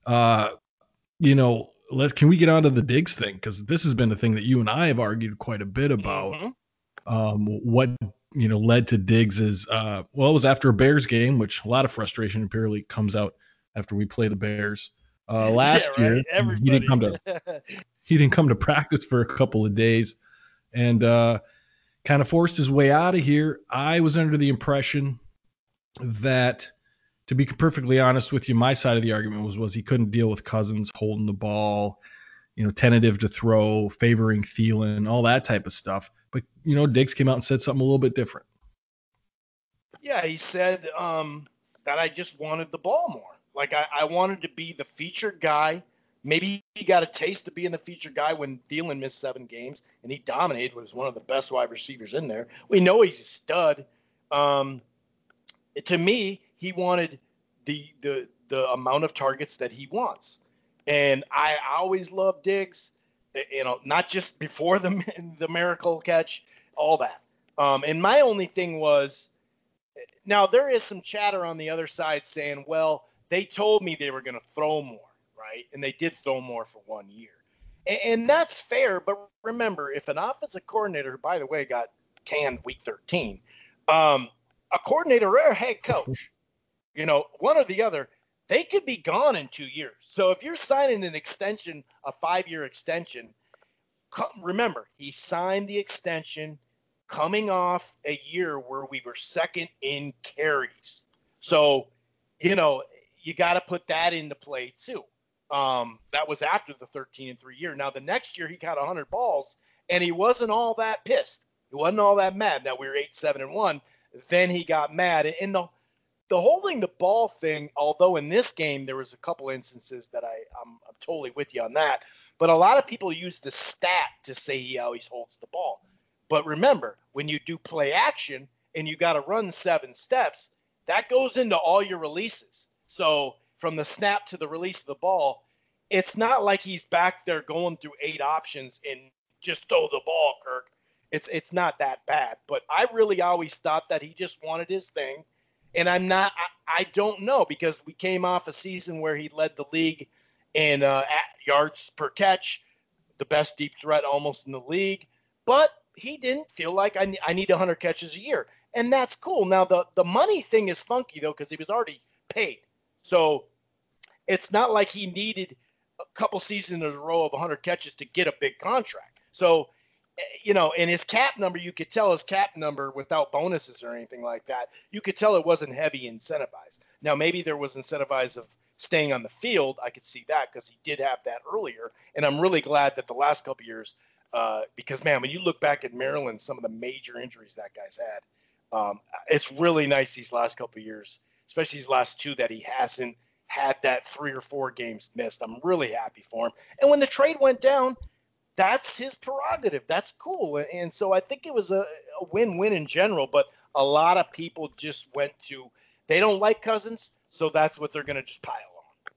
You know, can we get on to the Diggs thing? Because this has been a thing that you and I have argued quite a bit about. What, you know, led to Diggs is, it was after a Bears game, which a lot of frustration apparently comes out after we play the Bears. Last year, he didn't come to practice for a couple of days and kind of forced his way out of here. I was under the impression that, to be perfectly honest with you, my side of the argument was he couldn't deal with Cousins holding the ball, you know, tentative to throw, favoring Thielen, all that type of stuff. But, you know, Diggs came out and said something a little bit different. Yeah, he said that I just wanted the ball more. Like, I wanted to be the featured guy. Maybe he got a taste of being the featured guy when Thielen missed 7 games, and he dominated, was one of the best wide receivers in there. We know he's a stud. To me, he wanted the amount of targets that he wants. And I always loved Diggs, you know, not just before the miracle catch, all that. And my only thing was, now there is some chatter on the other side saying, well, they told me they were going to throw more, right? And they did throw more for 1 year. And that's fair, but remember, if an offensive coordinator, who, by the way, got canned week 13, a coordinator or a head coach, you know, one or the other, they could be gone in 2 years. So if you're signing an extension, a 5-year extension, remember, he signed the extension coming off a year where we were second in carries. So, you know, you got to put that into play too. That was after the 13-3 year. Now, the next year he got 100 balls, and he wasn't all that pissed. He wasn't all that mad. Now, we were 8-7-1. Then he got mad. And the holding the ball thing, although in this game there was a couple instances that I'm totally with you on that, but a lot of people use the stat to say he always holds the ball. But remember, when you do play action and you got to run 7 steps, that goes into all your releases. So from the snap to the release of the ball, it's not like he's back there going through 8 options and just throw the ball, Kirk. It's not that bad. But I really always thought that he just wanted his thing. And I don't know, because we came off a season where he led the league in yards per catch, the best deep threat almost in the league. But he didn't feel like I need 100 catches a year. And that's cool. Now, the money thing is funky, though, because he was already paid. So it's not like he needed a couple seasons in a row of 100 catches to get a big contract. So, you know, and his cap number, you could tell his cap number without bonuses or anything like that. You could tell it wasn't heavy incentivized. Now, maybe there was incentivized of staying on the field. I could see that because he did have that earlier. And I'm really glad that the last couple of years, because, man, when you look back at Maryland, some of the major injuries that guy's had, it's really nice these last couple of years, especially these last 2, that he hasn't had that 3 or 4 games missed. I'm really happy for him. And when the trade went down, that's his prerogative. That's cool. And so I think it was a win-win in general, but a lot of people just went to, they don't like Cousins, so that's what they're going to just pile on.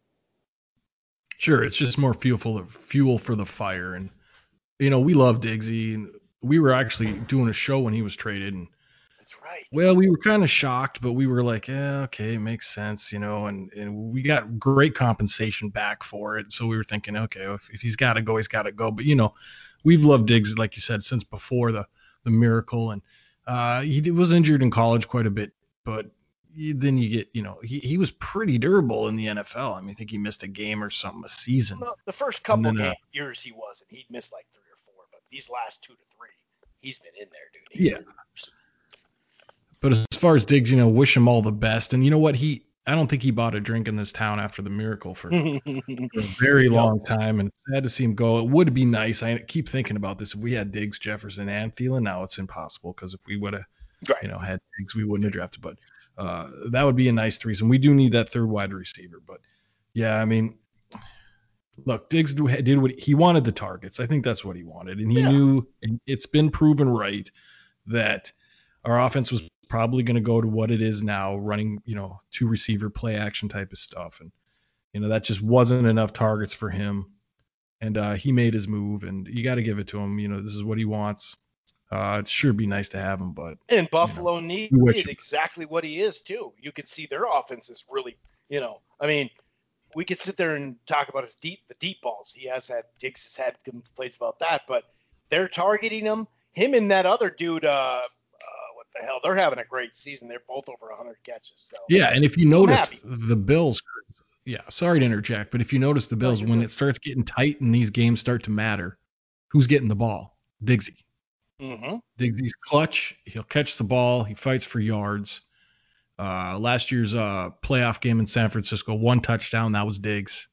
Sure, it's just more fuel for the fire. And, you know, we love Diggsy, and we were actually doing a show when he was traded, and That's right. Well, we were kind of shocked, but we were like, yeah, okay, it makes sense, and we got great compensation back for it. So we were thinking, okay, well, if he's got to go, he's got to go. But, we've loved Diggs, like you said, since before the miracle. And he was injured in college quite a bit, but then you get, he was pretty durable in the NFL. I mean, I think he missed a game or something a season. Well, the first couple then, years he wasn't. He'd missed like 3 or 4, but these last 2 to 3, he's been in there, dude. He's been awesome. But as far as Diggs, wish him all the best. And you know what? I don't think he bought a drink in this town after the miracle for a very long time. And sad to see him go. It would be nice. I keep thinking about this. If we had Diggs, Jefferson, and Thielen, now it's impossible because if we would have, had Diggs, we wouldn't have drafted. But that would be a nice threesome. We do need that third wide receiver. But, yeah, I mean, look, Diggs did what he wanted, the targets. I think that's what he wanted. And he knew, and it's been proven right, that our offense was probably going to go to what it is now, running, 2 receiver play action type of stuff. And, that just wasn't enough targets for him. And he made his move, and you got to give it to him. This is what he wants. It'd sure be nice to have him, but. And Buffalo needed exactly what he is, too. You could see their offense is really, I mean, we could sit there and talk about the deep balls. Diggs has had complaints about that, but they're targeting him. Him and that other dude, what the hell? They're having a great season. They're both over 100 catches. So. Yeah, and if you notice the Bills, sorry to interject, but if you notice the Bills, when it starts getting tight and these games start to matter, who's getting the ball? Diggsy. Mm-hmm. Diggsy's clutch. He'll catch the ball. He fights for yards. Last year's playoff game in San Francisco, 1 touchdown. That was Diggs.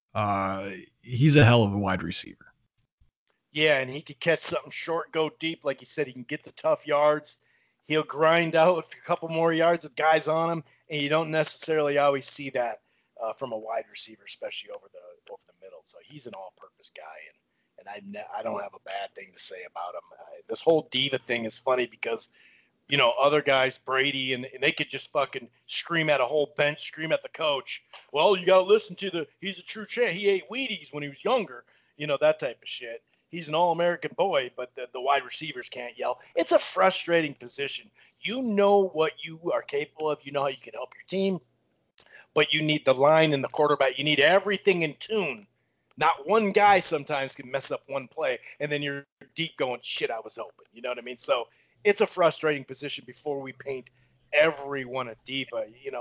He's a hell of a wide receiver. Yeah, and he could catch something short, go deep. Like you said, he can get the tough yards. He'll grind out a couple more yards with guys on him, and you don't necessarily always see that from a wide receiver, especially over the middle. So he's an all-purpose guy, and I don't have a bad thing to say about him. This whole diva thing is funny because, other guys, Brady, and they could just fucking scream at a whole bench, scream at the coach. Well, you got to listen to he's a true champ. He ate Wheaties when he was younger, that type of shit. He's an all-American boy, but the wide receivers can't yell. It's a frustrating position. You know what you are capable of. You know how you can help your team, but you need the line and the quarterback. You need everything in tune. Not one guy sometimes can mess up one play, and then you're deep going, shit, I was open. You know what I mean? So it's a frustrating position before we paint everyone a diva. It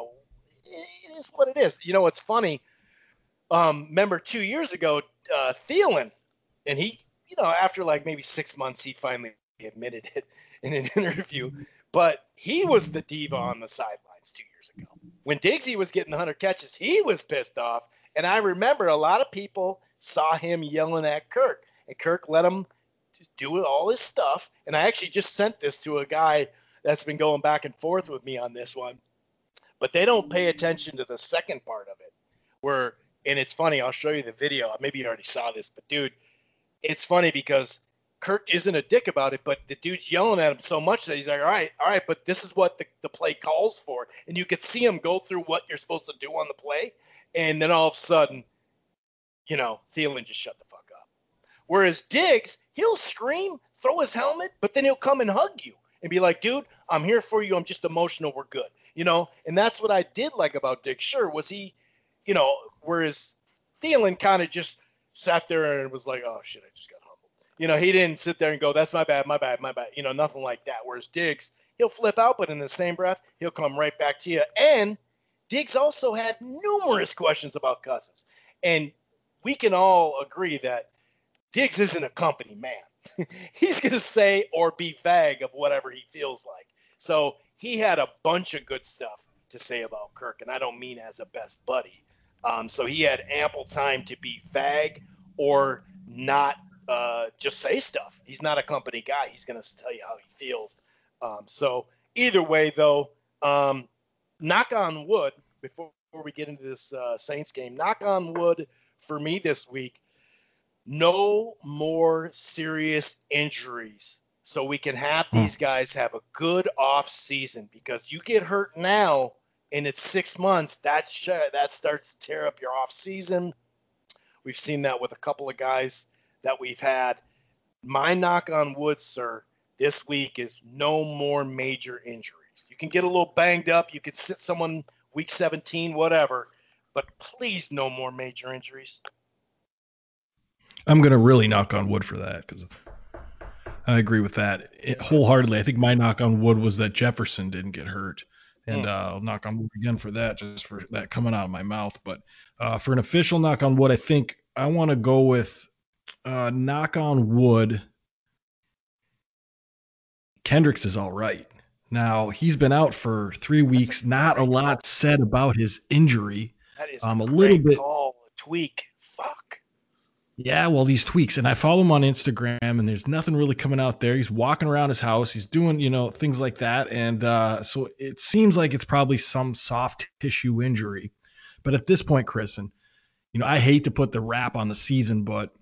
is what it is. It's funny. Remember 2 years ago, Thielen, and he, after like maybe 6 months, he finally admitted it in an interview, but he was the diva on the sidelines 2 years ago. When Diggsy was getting 100 catches, he was pissed off. And I remember a lot of people saw him yelling at Kirk, and Kirk let him do all his stuff. And I actually just sent this to a guy that's been going back and forth with me on this one, but they don't pay attention to the second part of it and it's funny. I'll show you the video. Maybe you already saw this, but dude, it's funny because Kirk isn't a dick about it, but the dude's yelling at him so much that he's like, all right, but this is what the play calls for. And you could see him go through what you're supposed to do on the play. And then all of a sudden, Thielen just shut the fuck up. Whereas Diggs, he'll scream, throw his helmet, but then he'll come and hug you and be like, dude, I'm here for you. I'm just emotional. We're good. And that's what I did like about Diggs. Sure, was he, whereas Thielen kind of just sat there and was like, oh, shit, I just got humbled. He didn't sit there and go, that's my bad. Nothing like that. Whereas Diggs, he'll flip out, but in the same breath, he'll come right back to you. And Diggs also had numerous questions about Cousins. And we can all agree that Diggs isn't a company man. He's going to say or be fag of whatever he feels like. So he had a bunch of good stuff to say about Kirk, and I don't mean as a best buddy. So he had ample time to be fag or not just say stuff. He's not a company guy. He's going to tell you how he feels. So either way, though, knock on wood, before we get into this Saints game, knock on wood for me this week, no more serious injuries so we can have these guys have a good off season, because you get hurt now and it's 6 months, that starts to tear up your off season. We've seen that with a couple of guys that we've had. My knock on wood, sir, this week is no more major injuries. You can get a little banged up. You could sit someone week 17, whatever. But please, no more major injuries. I'm going to really knock on wood for that because I agree with that wholeheartedly. I think my knock on wood was that Jefferson didn't get hurt. And I'll knock on wood again for that, just for that coming out of my mouth. But for an official knock on wood, I think I want to go with knock on wood. Kendricks is all right. Now, he's been out for 3 weeks. Not a lot said about his injury. That is a little bit. Call, a tweak. Fuck. Yeah, well, these tweaks, and I follow him on Instagram, and there's nothing really coming out there. He's walking around his house, he's doing, things like that, and so it seems like it's probably some soft tissue injury. But at this point, Chris, and I hate to put the wrap on the season, but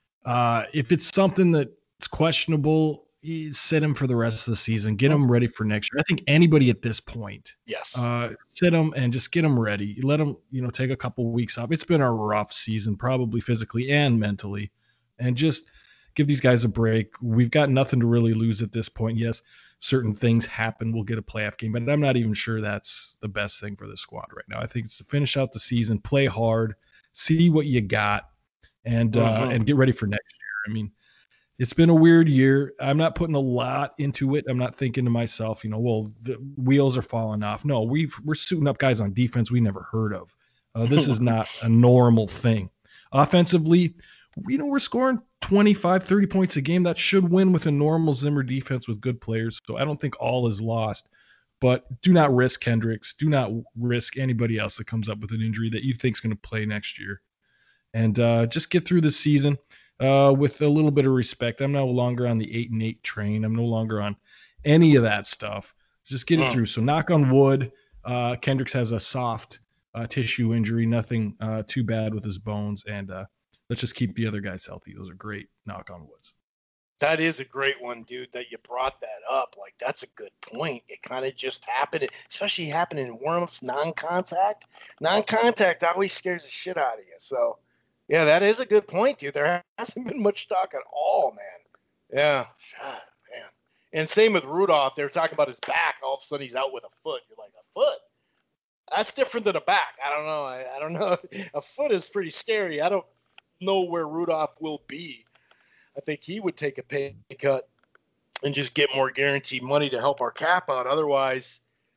if it's something that's questionable, sit him for the rest of the season, get him ready for next year. I think anybody at this point, yes, sit him and just get him ready. Let him, take a couple weeks off. It's been a rough season, probably physically and mentally, and just give these guys a break. We've got nothing to really lose at this point. Yes, certain things happen. We'll get a playoff game, but I'm not even sure that's the best thing for the squad right now. I think it's to finish out the season, play hard, see what you got, and get ready for next year. I mean, it's been a weird year. I'm not putting a lot into it. I'm not thinking to myself, the wheels are falling off. No, we're suiting up guys on defense we never heard of. This is not a normal thing. Offensively, we're scoring 25, 30 points a game. That should win with a normal Zimmer defense with good players. So I don't think all is lost. But do not risk Kendricks. Do not risk anybody else that comes up with an injury that you think is going to play next year. And just get through the season with a little bit of respect. I'm no longer on the 8-8 train. I'm no longer on any of that stuff. Just get it through. So knock on wood. Kendricks has a soft tissue injury, nothing too bad with his bones, and let's just keep the other guys healthy. Those are great knock on woods. That is a great one, dude, that you brought that up. Like, that's a good point. It kind of just happened, especially happening in warm-ups, non-contact. Non-contact always scares the shit out of you. So, yeah, that is a good point, dude. There hasn't been much talk at all, man. Yeah, God, man. And same with Rudolph. They were talking about his back. All of a sudden, he's out with a foot. You're like, a foot? That's different than a back. I don't know. I don't know. A foot is pretty scary. I don't know where Rudolph will be. I think he would take a pay cut and just get more guaranteed money to help our cap out. Otherwise,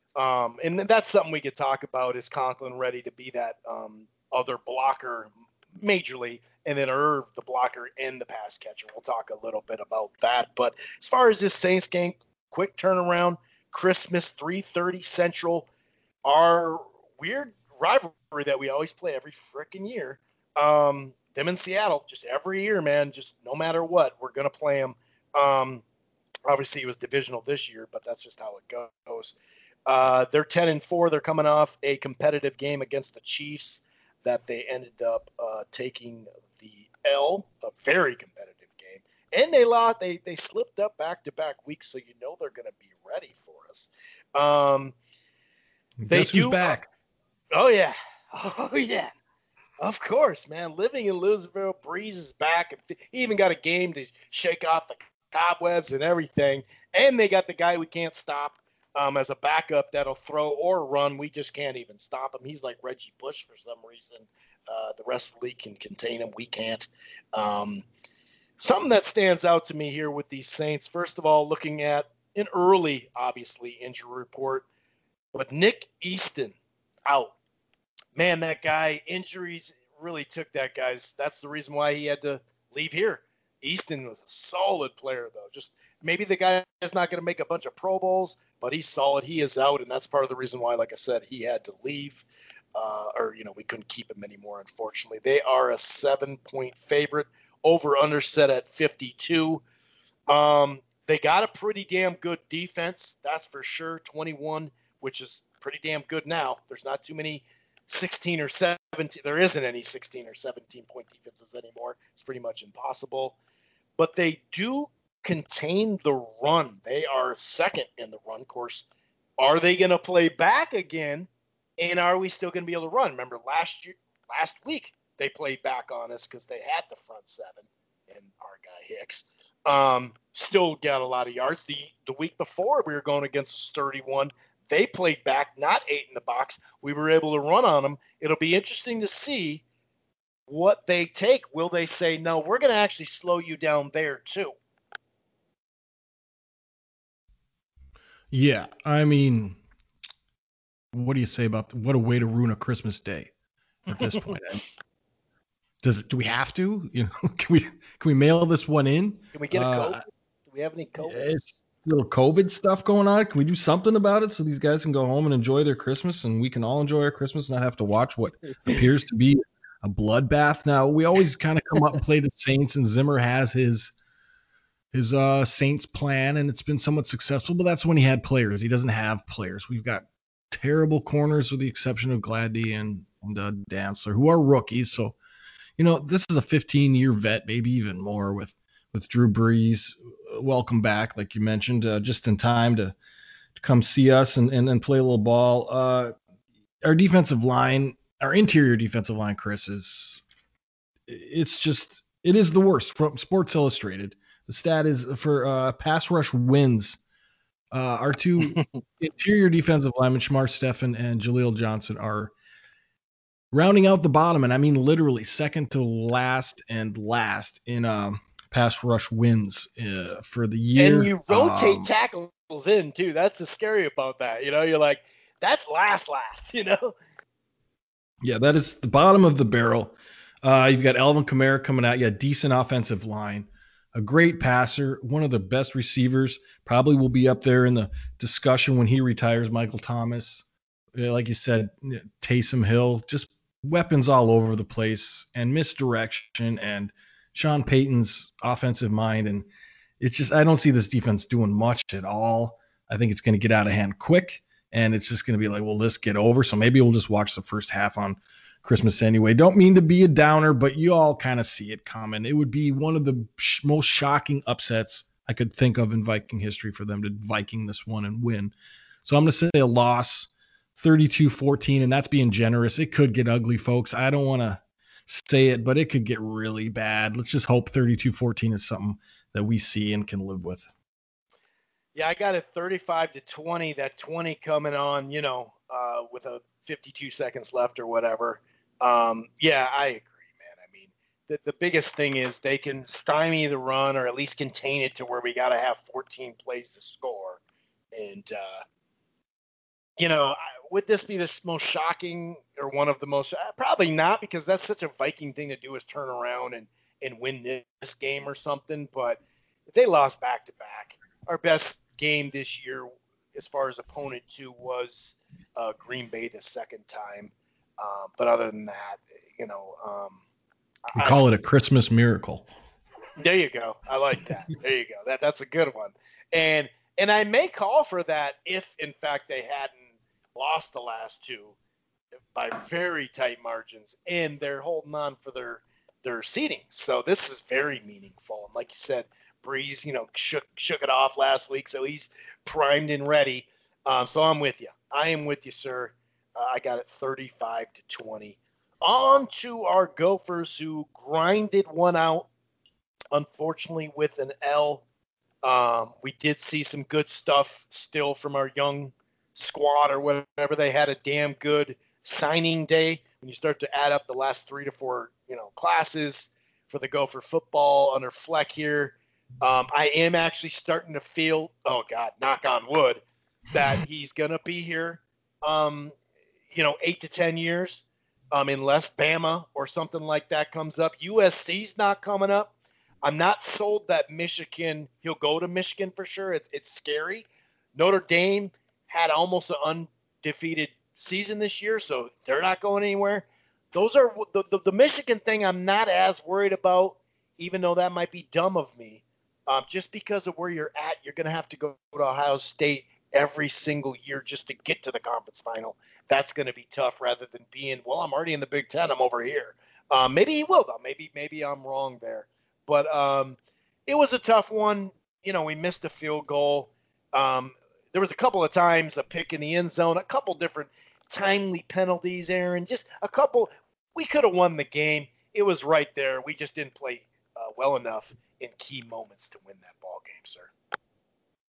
and that's something we could talk about. Is Conklin ready to be that other blocker majorly, and then Irv the blocker and the pass catcher? We'll talk a little bit about that. But as far as this Saints game, quick turnaround, Christmas, 3:30 Central, our weird rivalry that we always play every freaking year. Them in Seattle, just every year, man, just no matter what, we're going to play them. Obviously, it was divisional this year, but that's just how it goes. They're 10-4. They're coming off a competitive game against the Chiefs that they ended up taking the L, a very competitive game. And they lost. They slipped up back-to-back weeks, so they're going to be ready for us. Guess who's back? Oh, yeah. Oh, yeah. Of course, man. Living in Louisville, Breeze is back. He even got a game to shake off the cobwebs and everything. And they got the guy we can't stop as a backup that'll throw or run. We just can't even stop him. He's like Reggie Bush for some reason. The rest of the league can contain him. We can't. Something that stands out to me here with these Saints, first of all, looking at an early, obviously, injury report, but Nick Easton out. Man, that guy, injuries really took that guy's. That's the reason why he had to leave here. Easton was a solid player, though. Just maybe the guy is not going to make a bunch of Pro Bowls, but he's solid. He is out, and that's part of the reason why, like I said, he had to leave. We couldn't keep him anymore, unfortunately. They are a 7-point favorite. Over-under set at 52. They got a pretty damn good defense, that's for sure. 21, which is pretty damn good now. There's not too many 16 or 17. There isn't any 16 or 17 point defenses anymore. It's pretty much impossible. But they do contain the run. They are second in the run course. Are they going to play back again? And are we still going to be able to run? Remember last week they played back on us because they had the front seven and our guy Hicks. Still got a lot of yards. The week before we were going against a sturdy one. They played back, not 8 in the box. We were able to run on them. It'll be interesting to see what they take. Will they say, no, we're going to actually slow you down there too? Yeah, I mean, what do you say about what a way to ruin a Christmas day at this point? Do we have to? Can we mail this one in? Can we get a COVID? Do we have any COVID? It's little COVID stuff going on. Can we do something about it so these guys can go home and enjoy their Christmas, and we can all enjoy our Christmas and not have to watch what appears to be a bloodbath? Now, we always kind of come up and play the Saints, and Zimmer has his Saints plan, and it's been somewhat successful, but that's when he had players. He doesn't have players. We've got terrible corners with the exception of Gladney and Dantzler, who are rookies. So, this is a 15-year vet, maybe even more, with Drew Brees. Welcome back, like you mentioned, just in time to come see us and play a little ball. Our defensive line, our interior defensive line, Chris, it is the worst. From Sports Illustrated, the stat is for pass rush wins. Our two interior defensive linemen, Shamar Stephen and Jaleel Johnson, are rounding out the bottom, and I mean literally second to last and last in pass rush wins for the year. And you rotate tackles in too. That's the scary about that. You're like, that's last. Yeah, that is the bottom of the barrel. You've got Alvin Kamara coming out. You got decent offensive line, a great passer, one of the best receivers. Probably will be up there in the discussion when he retires. Michael Thomas, like you said, Taysom Hill, just weapons all over the place and misdirection and Sean Payton's offensive mind. And it's just, I don't see this defense doing much at all. I think it's going to get out of hand quick, and it's just going to be like, well, let's get over. So maybe we'll just watch the first half on Christmas anyway. Don't mean to be a downer, but you all kind of see it coming. It would be one of the most shocking upsets I could think of in Viking history for them to Viking this one and win. So I'm going to say a loss, 32-14, and that's being generous. It could get ugly, folks. I don't want to say it, but it could get really bad. Let's just hope 32-14 is something that we see and can live with. Yeah, I got it 35-20. That 20 coming on, with a 52 seconds left or whatever. Yeah, I agree, man. I mean, the biggest thing is they can stymie the run or at least contain it to where we got to have 14 plays to score. And, would this be the most shocking or one of the most? Probably not, because that's such a Viking thing to do, is turn around and win this game or something. But they lost back-to-back. Our best game this year as far as opponent two was Green Bay the second time. But other than that, we call it a Christmas miracle. There you go. I like that. There you go. That's a good one. And I may call for that if, in fact, they hadn't lost the last two by very tight margins, and they're holding on for their seeding. So this is very meaningful. And like you said, Breeze, shook it off last week, so he's primed and ready. So I'm with you. I am with you, sir. I got it 35-20. On to our Gophers, who grinded one out, unfortunately, with an L. We did see some good stuff still from our young squad or whatever. They had a damn good signing day. When you start to add up the last 3 to 4, classes for the Gopher football under Fleck here, I am actually starting to feel, oh God, knock on wood, that he's gonna be here, 8 to 10 years, unless Bama or something like that comes up. USC's not coming up. I'm not sold that Michigan, he'll go to Michigan for sure. It's scary. Notre Dame had almost an undefeated season this year, so they're not going anywhere. Those are the Michigan thing I'm not as worried about, even though that might be dumb of me. Just because of where you're at, you're going to have to go to Ohio State every single year just to get to the conference final. That's going to be tough rather than being, well, I'm already in the Big Ten, I'm over here. Maybe he will, though. Maybe I'm wrong there. But it was a tough one. We missed a field goal. There was a couple of times a pick in the end zone, a couple different timely penalties, Aaron. Just a couple. We could have won the game. It was right there. We just didn't play well enough in key moments to win that ball game, sir.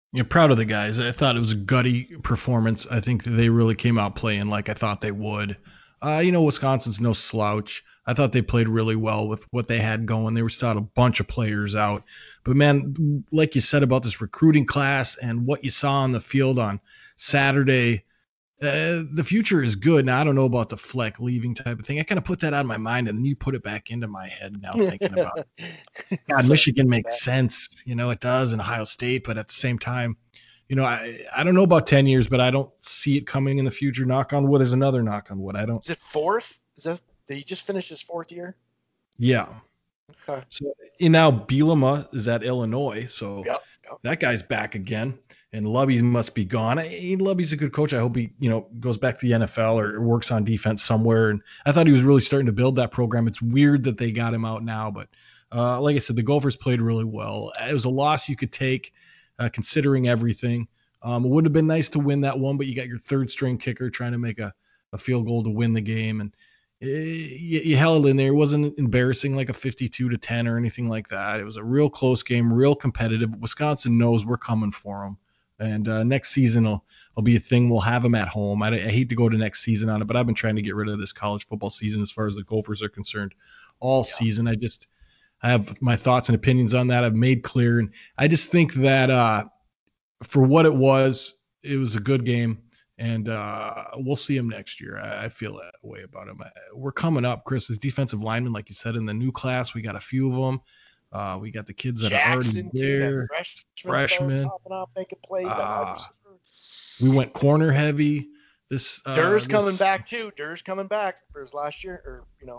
Yeah, proud of the guys. I thought it was a gutty performance. I think they really came out playing like I thought they would. Wisconsin's no slouch. I thought they played really well with what they had going. They were still had a bunch of players out. But, man, like you said about this recruiting class and what you saw on the field on Saturday, the future is good. Now, I don't know about the Fleck leaving type of thing. I kind of put that out of my mind, and then you put it back into my head now thinking about it. God, Michigan makes sense. It does, in Ohio State, but at the same time, I don't know about 10 years, but I don't see it coming in the future. Knock on wood. There's another knock on wood. Is it fourth? Did he just finish his fourth year? Yeah. Okay. So now Bielema is at Illinois, so Yep. that guy's back again. And Lubby must be gone. Lubby's a good coach. I hope he, goes back to the NFL or works on defense somewhere. And I thought he was really starting to build that program. It's weird that they got him out now, but like I said, the Gophers played really well. It was a loss you could take, considering everything. It would have been nice to win that one, but you got your third string kicker trying to make a field goal to win the game, and you held in there. It wasn't embarrassing like a 52-10 or anything like that. It was a real close game, real competitive. Wisconsin knows we're coming for them. And next season will be a thing. We'll have them at home. I hate to go to next season on it, but I've been trying to get rid of this college football season as far as the Gophers are concerned all season. I have my thoughts and opinions on that. I've made clear. And I just think that for what it was a good game. And we'll see him next year. I feel that way about him. We're coming up, Chris, as defensive linemen, like you said, in the new class. We got a few of them. We got the kids that Jackson, are already there. Freshmen. Popping up, making plays. We went corner heavy. Durr's coming back too. Durr's coming back for his last year,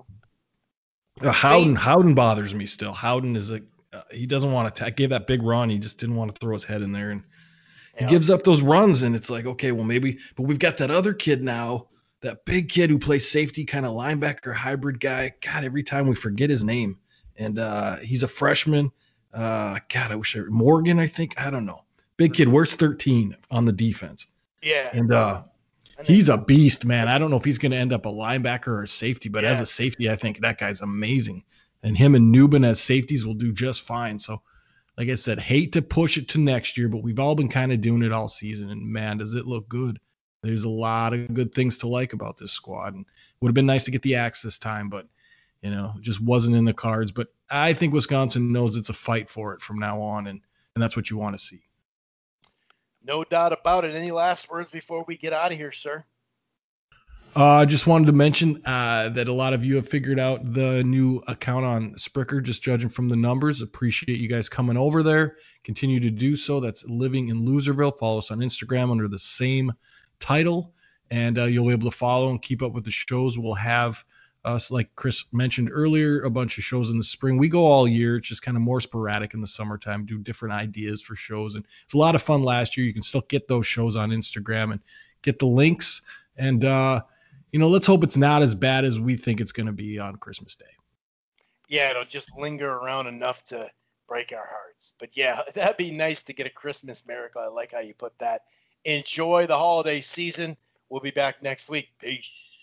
Howden bothers me still. Howden is he doesn't want to. Gave that big run. He just didn't want to throw his head in there, and he gives up those runs. And it's like, okay, well maybe, but we've got that other kid now, that big kid who plays safety, kind of linebacker hybrid guy. God, every time we forget his name. And he's a freshman. I wish Morgan, I think. I don't know. Big kid, wears 13 on the defense. Yeah. And he's a beast, man. I don't know if he's going to end up a linebacker or a safety, but as a safety, I think that guy's amazing. And him and Newbin as safeties will do just fine. So, like I said, hate to push it to next year, but we've all been kind of doing it all season. And, man, does it look good. There's a lot of good things to like about this squad. And it would have been nice to get the axe this time, but it just wasn't in the cards. But I think Wisconsin knows it's a fight for it from now on, and that's what you want to see. No doubt about it. Any last words before we get out of here, sir? I just wanted to mention that a lot of you have figured out the new account on Spreaker, just judging from the numbers. Appreciate you guys coming over there. Continue to do so. That's Living in Loserville. Follow us on Instagram under the same title, and you'll be able to follow and keep up with the shows. We'll have us, like Chris mentioned earlier, a bunch of shows in the spring. We go all year. It's just kind of more sporadic in the summertime, do different ideas for shows. And it's a lot of fun last year. You can still get those shows on Instagram and get the links. And, let's hope it's not as bad as we think it's going to be on Christmas Day. Yeah, it'll just linger around enough to break our hearts. But, yeah, that'd be nice to get a Christmas miracle. I like how you put that. Enjoy the holiday season. We'll be back next week. Peace.